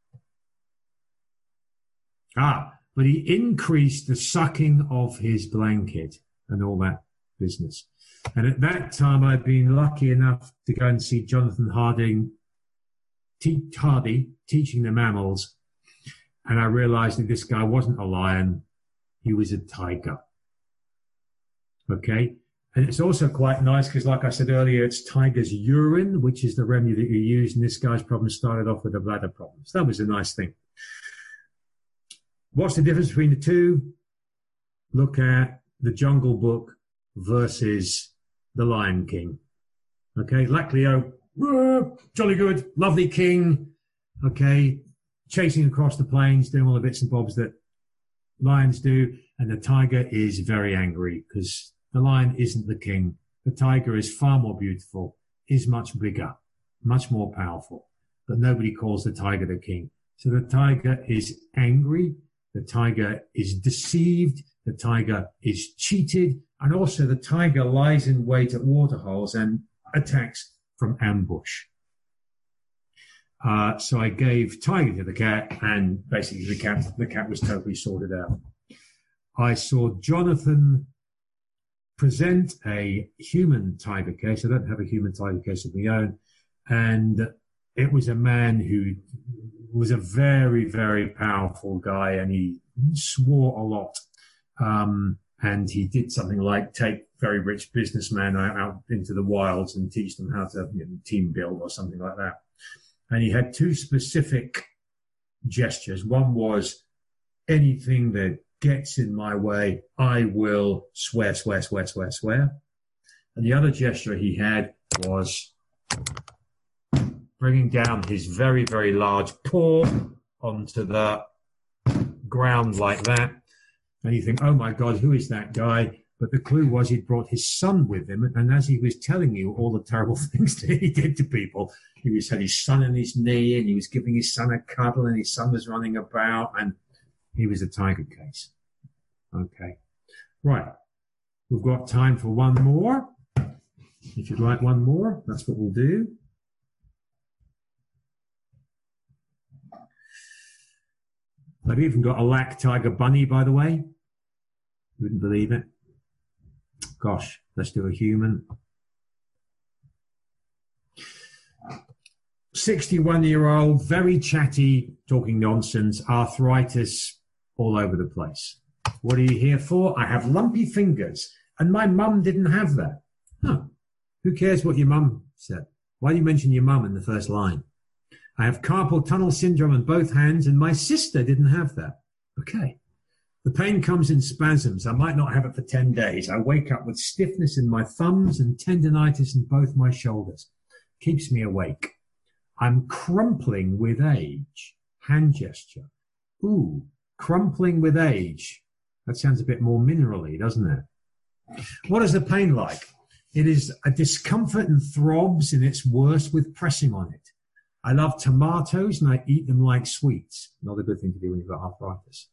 Ah, but he increased the sucking of his blanket and all that business. And at that time, I'd been lucky enough to go and see Jonathan Harding, te- Hardy teaching the mammals. And I realized that this guy wasn't a lion. He was a tiger. Okay. And it's also quite nice because, like I said earlier, it's tiger's urine, which is the remedy that you use. And this guy's problem started off with a bladder problem. So that was a nice thing. What's the difference between the two? Look at the Jungle Book versus the Lion King. Okay. Lac Leo, jolly good, lovely king. Okay. Chasing across the plains, doing all the bits and bobs that lions do. And the tiger is very angry because the lion isn't the king. The tiger is far more beautiful, is much bigger, much more powerful. But nobody calls the tiger the king. So the tiger is angry. The tiger is deceived. The tiger is cheated. And also the tiger lies in wait at waterholes and attacks from ambush. Uh, so I gave Tiger to the cat, and basically the cat, the cat was totally sorted out. I saw Jonathan present a human tiger case. I don't have a human tiger case of my own. And it was a man who was a very, very powerful guy, and he swore a lot. Um, and he did something like take very rich businessmen out, out into the wilds and teach them how to, you know, team build or something like that. And he had two specific gestures. One was anything that gets in my way, I will swear, swear, swear, swear, swear. And the other gesture he had was bringing down his very, very large paw onto the ground like that. And you think, oh my God, who is that guy? But the clue was he'd brought his son with him. And as he was telling you all the terrible things that he did to people, he was had his son on his knee and he was giving his son a cuddle and his son was running about and he was a tiger case. Okay. Right. We've got time for one more. If you'd like one more, that's what we'll do. I've even got a lac tiger bunny, by the way. You wouldn't believe it. Gosh, let's do a human. sixty-one-year-old, very chatty, talking nonsense, arthritis all over the place. What are you here for? I have lumpy fingers, and my mum didn't have that. Huh. Who cares what your mum said? Why do you mention your mum in the first line? I have carpal tunnel syndrome in both hands, and my sister didn't have that. Okay. The pain comes in spasms. I might not have it for ten days. I wake up with stiffness in my thumbs and tendinitis in both my shoulders. Keeps me awake. I'm crumpling with age. Hand gesture. Ooh, crumpling with age. That sounds a bit more minerally, doesn't it? What is the pain like? It is a discomfort and throbs, and it's worse with pressing on it. I love tomatoes and I eat them like sweets. Not a good thing to do when you've got arthritis.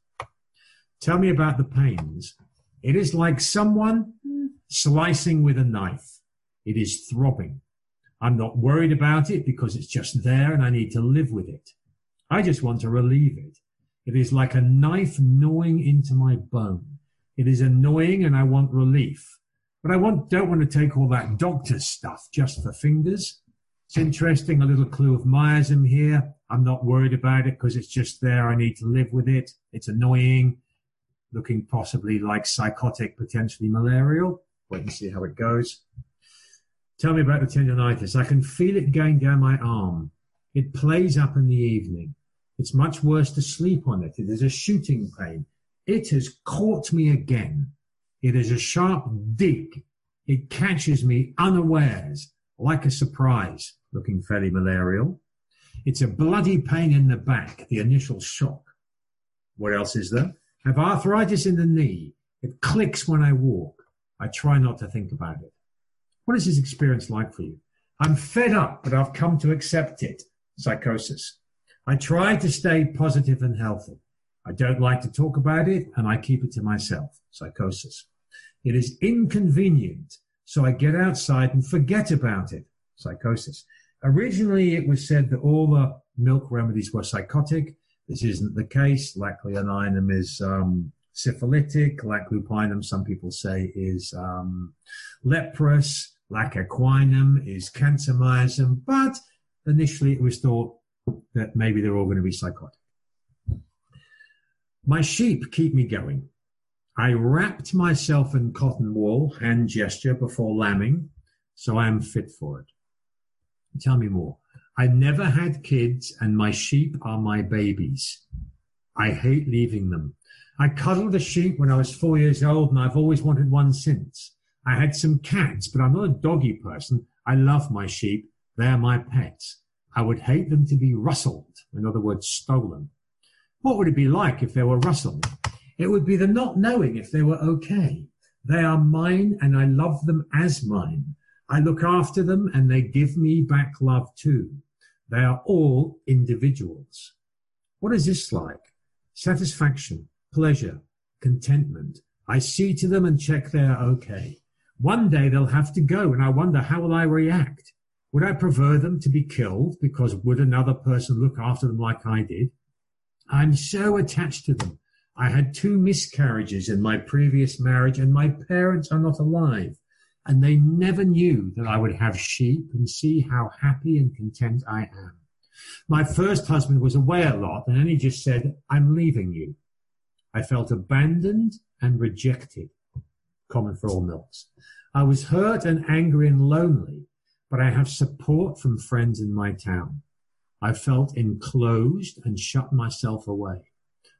Tell me about the pains. It is like someone slicing with a knife. It is throbbing. I'm not worried about it because it's just there and I need to live with it. I just want to relieve it. It is like a knife gnawing into my bone. It is annoying and I want relief. But I want, don't want to take all that doctor's stuff just for fingers. It's interesting, a little clue of miasm here. I'm not worried about it because it's just there. I need to live with it. It's annoying, looking possibly like psychotic, potentially malarial. Wait and see how it goes. Tell me about the tendinitis. I can feel it going down my arm. It plays up in the evening. It's much worse to sleep on it. It is a shooting pain. It has caught me again. It is a sharp dig. It catches me unawares, like a surprise, looking fairly malarial. It's a bloody pain in the back, the initial shock. What else is there? I have arthritis in the knee. It clicks when I walk. I try not to think about it. What is this experience like for you? I'm fed up, but I've come to accept it. Psychosis. I try to stay positive and healthy. I don't like to talk about it, and I keep it to myself. Psychosis. It is inconvenient, so I get outside and forget about it. Psychosis. Originally, it was said that all the milk remedies were psychotic. This isn't the case. Lacleoninum is um, syphilitic. Laclupinum, some people say, is um, leprous. Lacaquinum is cancer miasm. But initially, it was thought that maybe they're all going to be psychotic. My sheep keep me going. I wrapped myself in cotton wool, hand gesture, before lambing, so I am fit for it. Tell me more. I never had kids, and my sheep are my babies. I hate leaving them. I cuddled a sheep when I was four years old, and I've always wanted one since. I had some cats, but I'm not a doggy person. I love my sheep. They are my pets. I would hate them to be rustled, in other words, stolen. What would it be like if they were rustled? It would be the not knowing if they were okay. They are mine, and I love them as mine. I look after them, and they give me back love too. They are all individuals. What is this like? Satisfaction, pleasure, contentment. I see to them and check they are okay. One day they'll have to go, and I wonder how will I react? Would I prefer them to be killed because would another person look after them like I did? I'm so attached to them. I had two miscarriages in my previous marriage, and my parents are not alive. And they never knew that I would have sheep and see how happy and content I am. My first husband was away a lot, and then he just said, I'm leaving you. I felt abandoned and rejected. Common for all milks. I was hurt and angry and lonely, but I have support from friends in my town. I felt enclosed and shut myself away.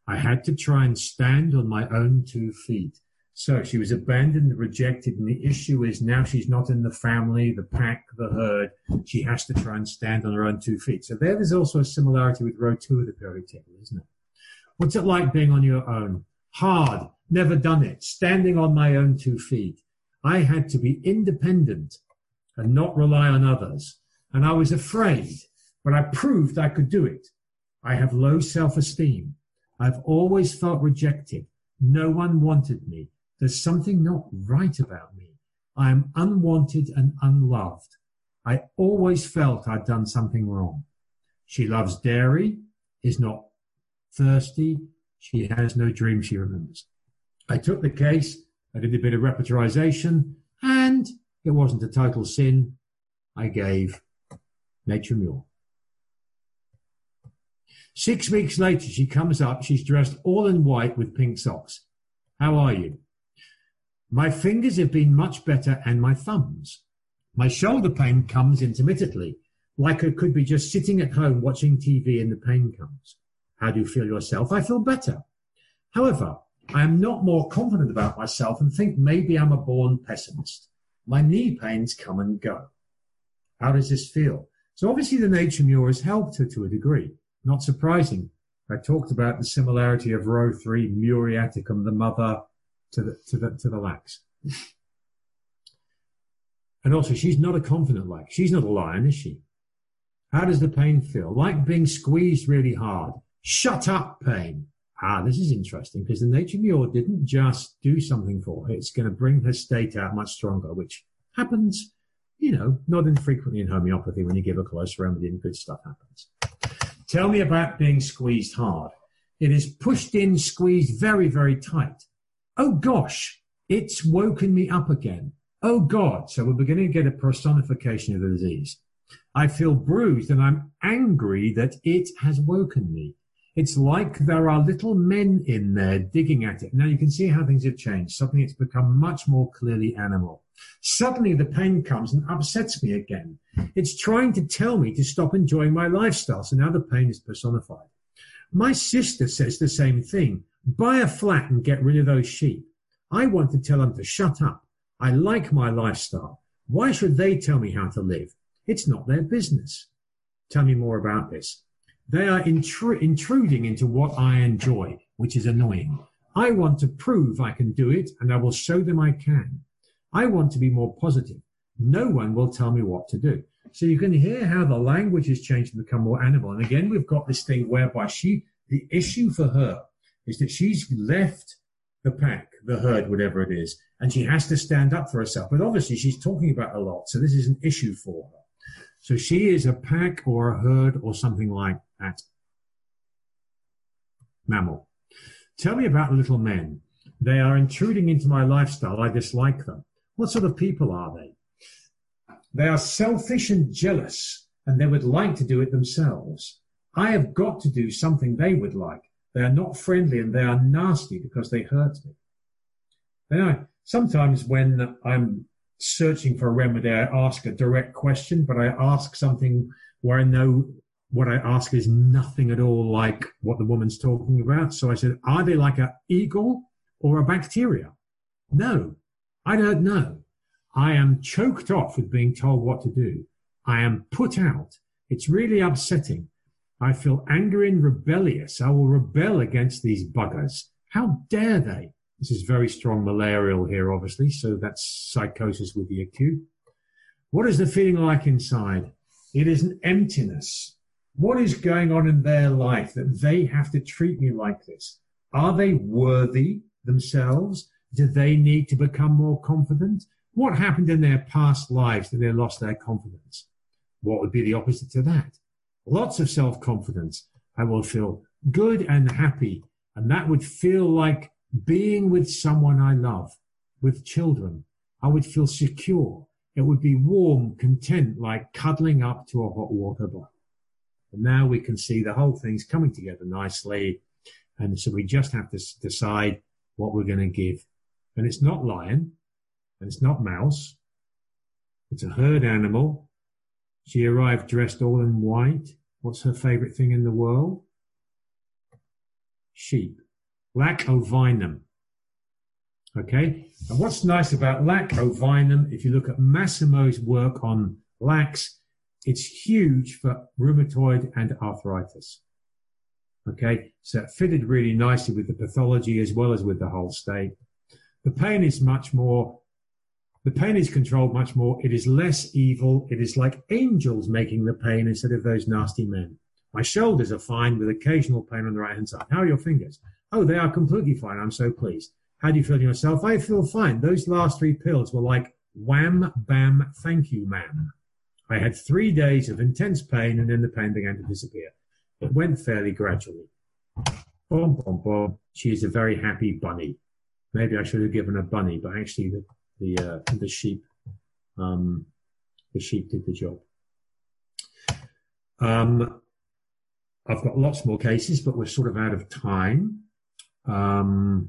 I had to try and stand on my own two feet. So she was abandoned and rejected, and the issue is now she's not in the family, the pack, the herd. She has to try and stand on her own two feet. So there, there's also a similarity with row two of the periodic table, isn't it? What's it like being on your own? Hard, never done it, standing on my own two feet. I had to be independent and not rely on others. And I was afraid, but I proved I could do it. I have low self-esteem. I've always felt rejected. No one wanted me. There's something not right about me. I am unwanted and unloved. I always felt I'd done something wrong. She loves dairy, is not thirsty. She has no dream she remembers. I took the case. I did a bit of repertorization, and it wasn't a total sin. I gave Nature Mule. Six weeks later, she comes up. She's dressed all in white with pink socks. How are you? My fingers have been much better, and my thumbs. My shoulder pain comes intermittently, like I could be just sitting at home watching T V and the pain comes. How do you feel yourself? I feel better. However, I am not more confident about myself and think maybe I'm a born pessimist. My knee pains come and go. How does this feel? So obviously the Nature Mule has helped her to a degree. Not surprising. I talked about the similarity of row three, Muriaticum, the mother, to the to the to the lax. And also, she's not a confident lax. She's not a lion, is she? How does the pain feel? Like being squeezed really hard. Shut up, pain. Ah, this is interesting because the Nature Mule didn't just do something for her. It's going to bring her state out much stronger, which happens, you know, not infrequently in homeopathy. When you give a close remedy and good stuff happens. Tell me about being squeezed hard. It is pushed in, squeezed very, very tight. Oh, gosh, it's woken me up again. Oh, God. So we're beginning to get a personification of the disease. I feel bruised and I'm angry that it has woken me. It's like there are little men in there digging at it. Now you can see how things have changed. Suddenly it's become much more clearly animal. Suddenly the pain comes and upsets me again. It's trying to tell me to stop enjoying my lifestyle. So now the pain is personified. My sister says the same thing. Buy a flat and get rid of those sheep. I want to tell them to shut up. I like my lifestyle. Why should they tell me how to live? It's not their business. Tell me more about this. They are intru- intruding into what I enjoy, which is annoying. I want to prove I can do it, and I will show them I can. I want to be more positive. No one will tell me what to do. So you can hear how the language has changed and become more animal. And again, we've got this thing whereby she, the issue for her is that she's left the pack, the herd, whatever it is, and she has to stand up for herself. But obviously she's talking about a lot, so this is an issue for her. So she is a pack or a herd or something like that. Mammal. Tell me about little men. They are intruding into my lifestyle. I dislike them. What sort of people are they? They are selfish and jealous, and they would like to do it themselves. I have got to do something they would like. They are not friendly and they are nasty because they hurt me. And I, sometimes when I'm searching for a remedy, I ask a direct question, but I ask something where I know what I ask is nothing at all like what the woman's talking about. So I said, are they like an eagle or a bacteria? No, I don't know. I am choked off with being told what to do. I am put out. It's really upsetting. I feel angry and rebellious. I will rebel against these buggers. How dare they? This is very strong malarial here, obviously, so that's psychosis with the acute. What is the feeling like inside? It is an emptiness. What is going on in their life that they have to treat me like this? Are they worthy themselves? Do they need to become more confident? What happened in their past lives that they lost their confidence? What would be the opposite to that? Lots of self-confidence. I will feel good and happy, and that would feel like being with someone I love, with children. I would feel secure. It would be warm, content, like cuddling up to a hot water bottle. And now we can see the whole thing's coming together nicely. And so we just have to decide what we're going to give. And it's not lion, and it's not mouse. It's a herd animal. She arrived dressed all in white. What's her favorite thing in the world? sheep. Lac ovinum. Okay, and what's nice about lac ovinum, if you look at Massimo's work on lacs, it's huge for rheumatoid and arthritis. Okay, so it fitted really nicely with the pathology as well as with the whole state. The pain is much more, the pain is controlled much more. It is less evil. It is like angels making the pain instead of those nasty men. My shoulders are fine with occasional pain on the right hand side. How are your fingers? Oh, they are completely fine. I'm so pleased. How do you feel yourself? I feel fine. Those last three pills were like wham, bam, thank you, ma'am. I had three days of intense pain and then the pain began to disappear. It went fairly gradually. Boom, boom, boom. She is a very happy bunny. Maybe I should have given a bunny, but actually the the uh, the sheep um, the sheep did the job. Um, I've got lots more cases, but we're sort of out of time. Um,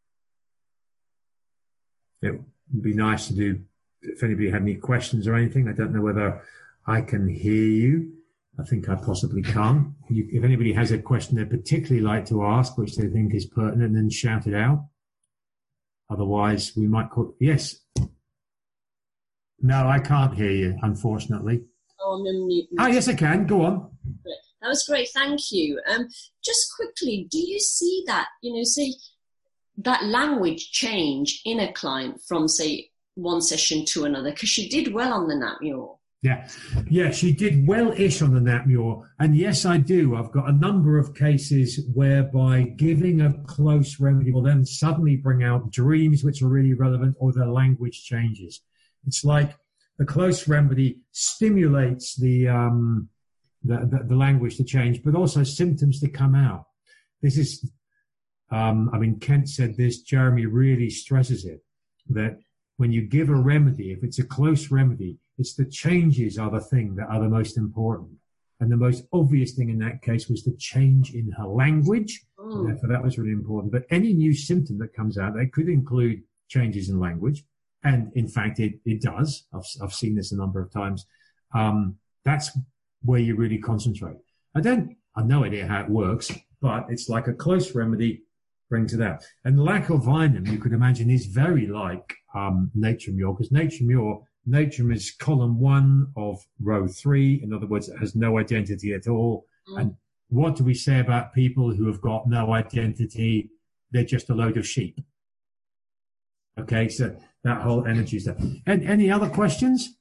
it would be nice to do, if anybody had any questions or anything. I don't know whether I can hear you. I think I possibly can't. You, if anybody has a question they'd particularly like to ask, which they think is pertinent, then shout it out. Otherwise, we might call... Yes. No, I can't hear you, unfortunately. Oh, I'm in mute. Ah, yes, I can. Go on. That was great. Thank you. Um, just quickly, do you see that, you know, say that language change in a client from, say, one session to another? Because she did well on the N A P M U R. Yeah, yeah, she did well-ish on the N A P M U R. And yes, I do. I've got a number of cases whereby giving a close remedy will then suddenly bring out dreams which are really relevant or the language changes. It's like the close remedy stimulates the, um, the, the, the language to change, but also symptoms to come out. This is, um, I mean, Kent said this, Jeremy really stresses it, that when you give a remedy, if it's a close remedy, it's the changes are the thing that are the most important. And the most obvious thing in that case was the change in her language. Mm. Therefore, that was really important. But any new symptom that comes out, that could include changes in language. And in fact, it, it does. I've, I've seen this a number of times. Um, that's where you really concentrate. I don't, I have no idea how it works, but it's like a close remedy brings it out. And lac ovinum, you could imagine, is very like um, Natrium Mur, because Natrium Mur, Natrium is column one of row three. In other words, it has no identity at all. Mm. And what do we say about people who have got no identity? They're just a load of sheep. Okay, so that whole energy stuff. And any other questions?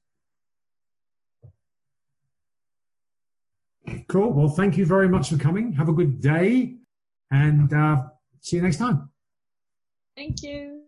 Cool. Well, thank you very much for coming. Have a good day, and uh, see you next time. Thank you.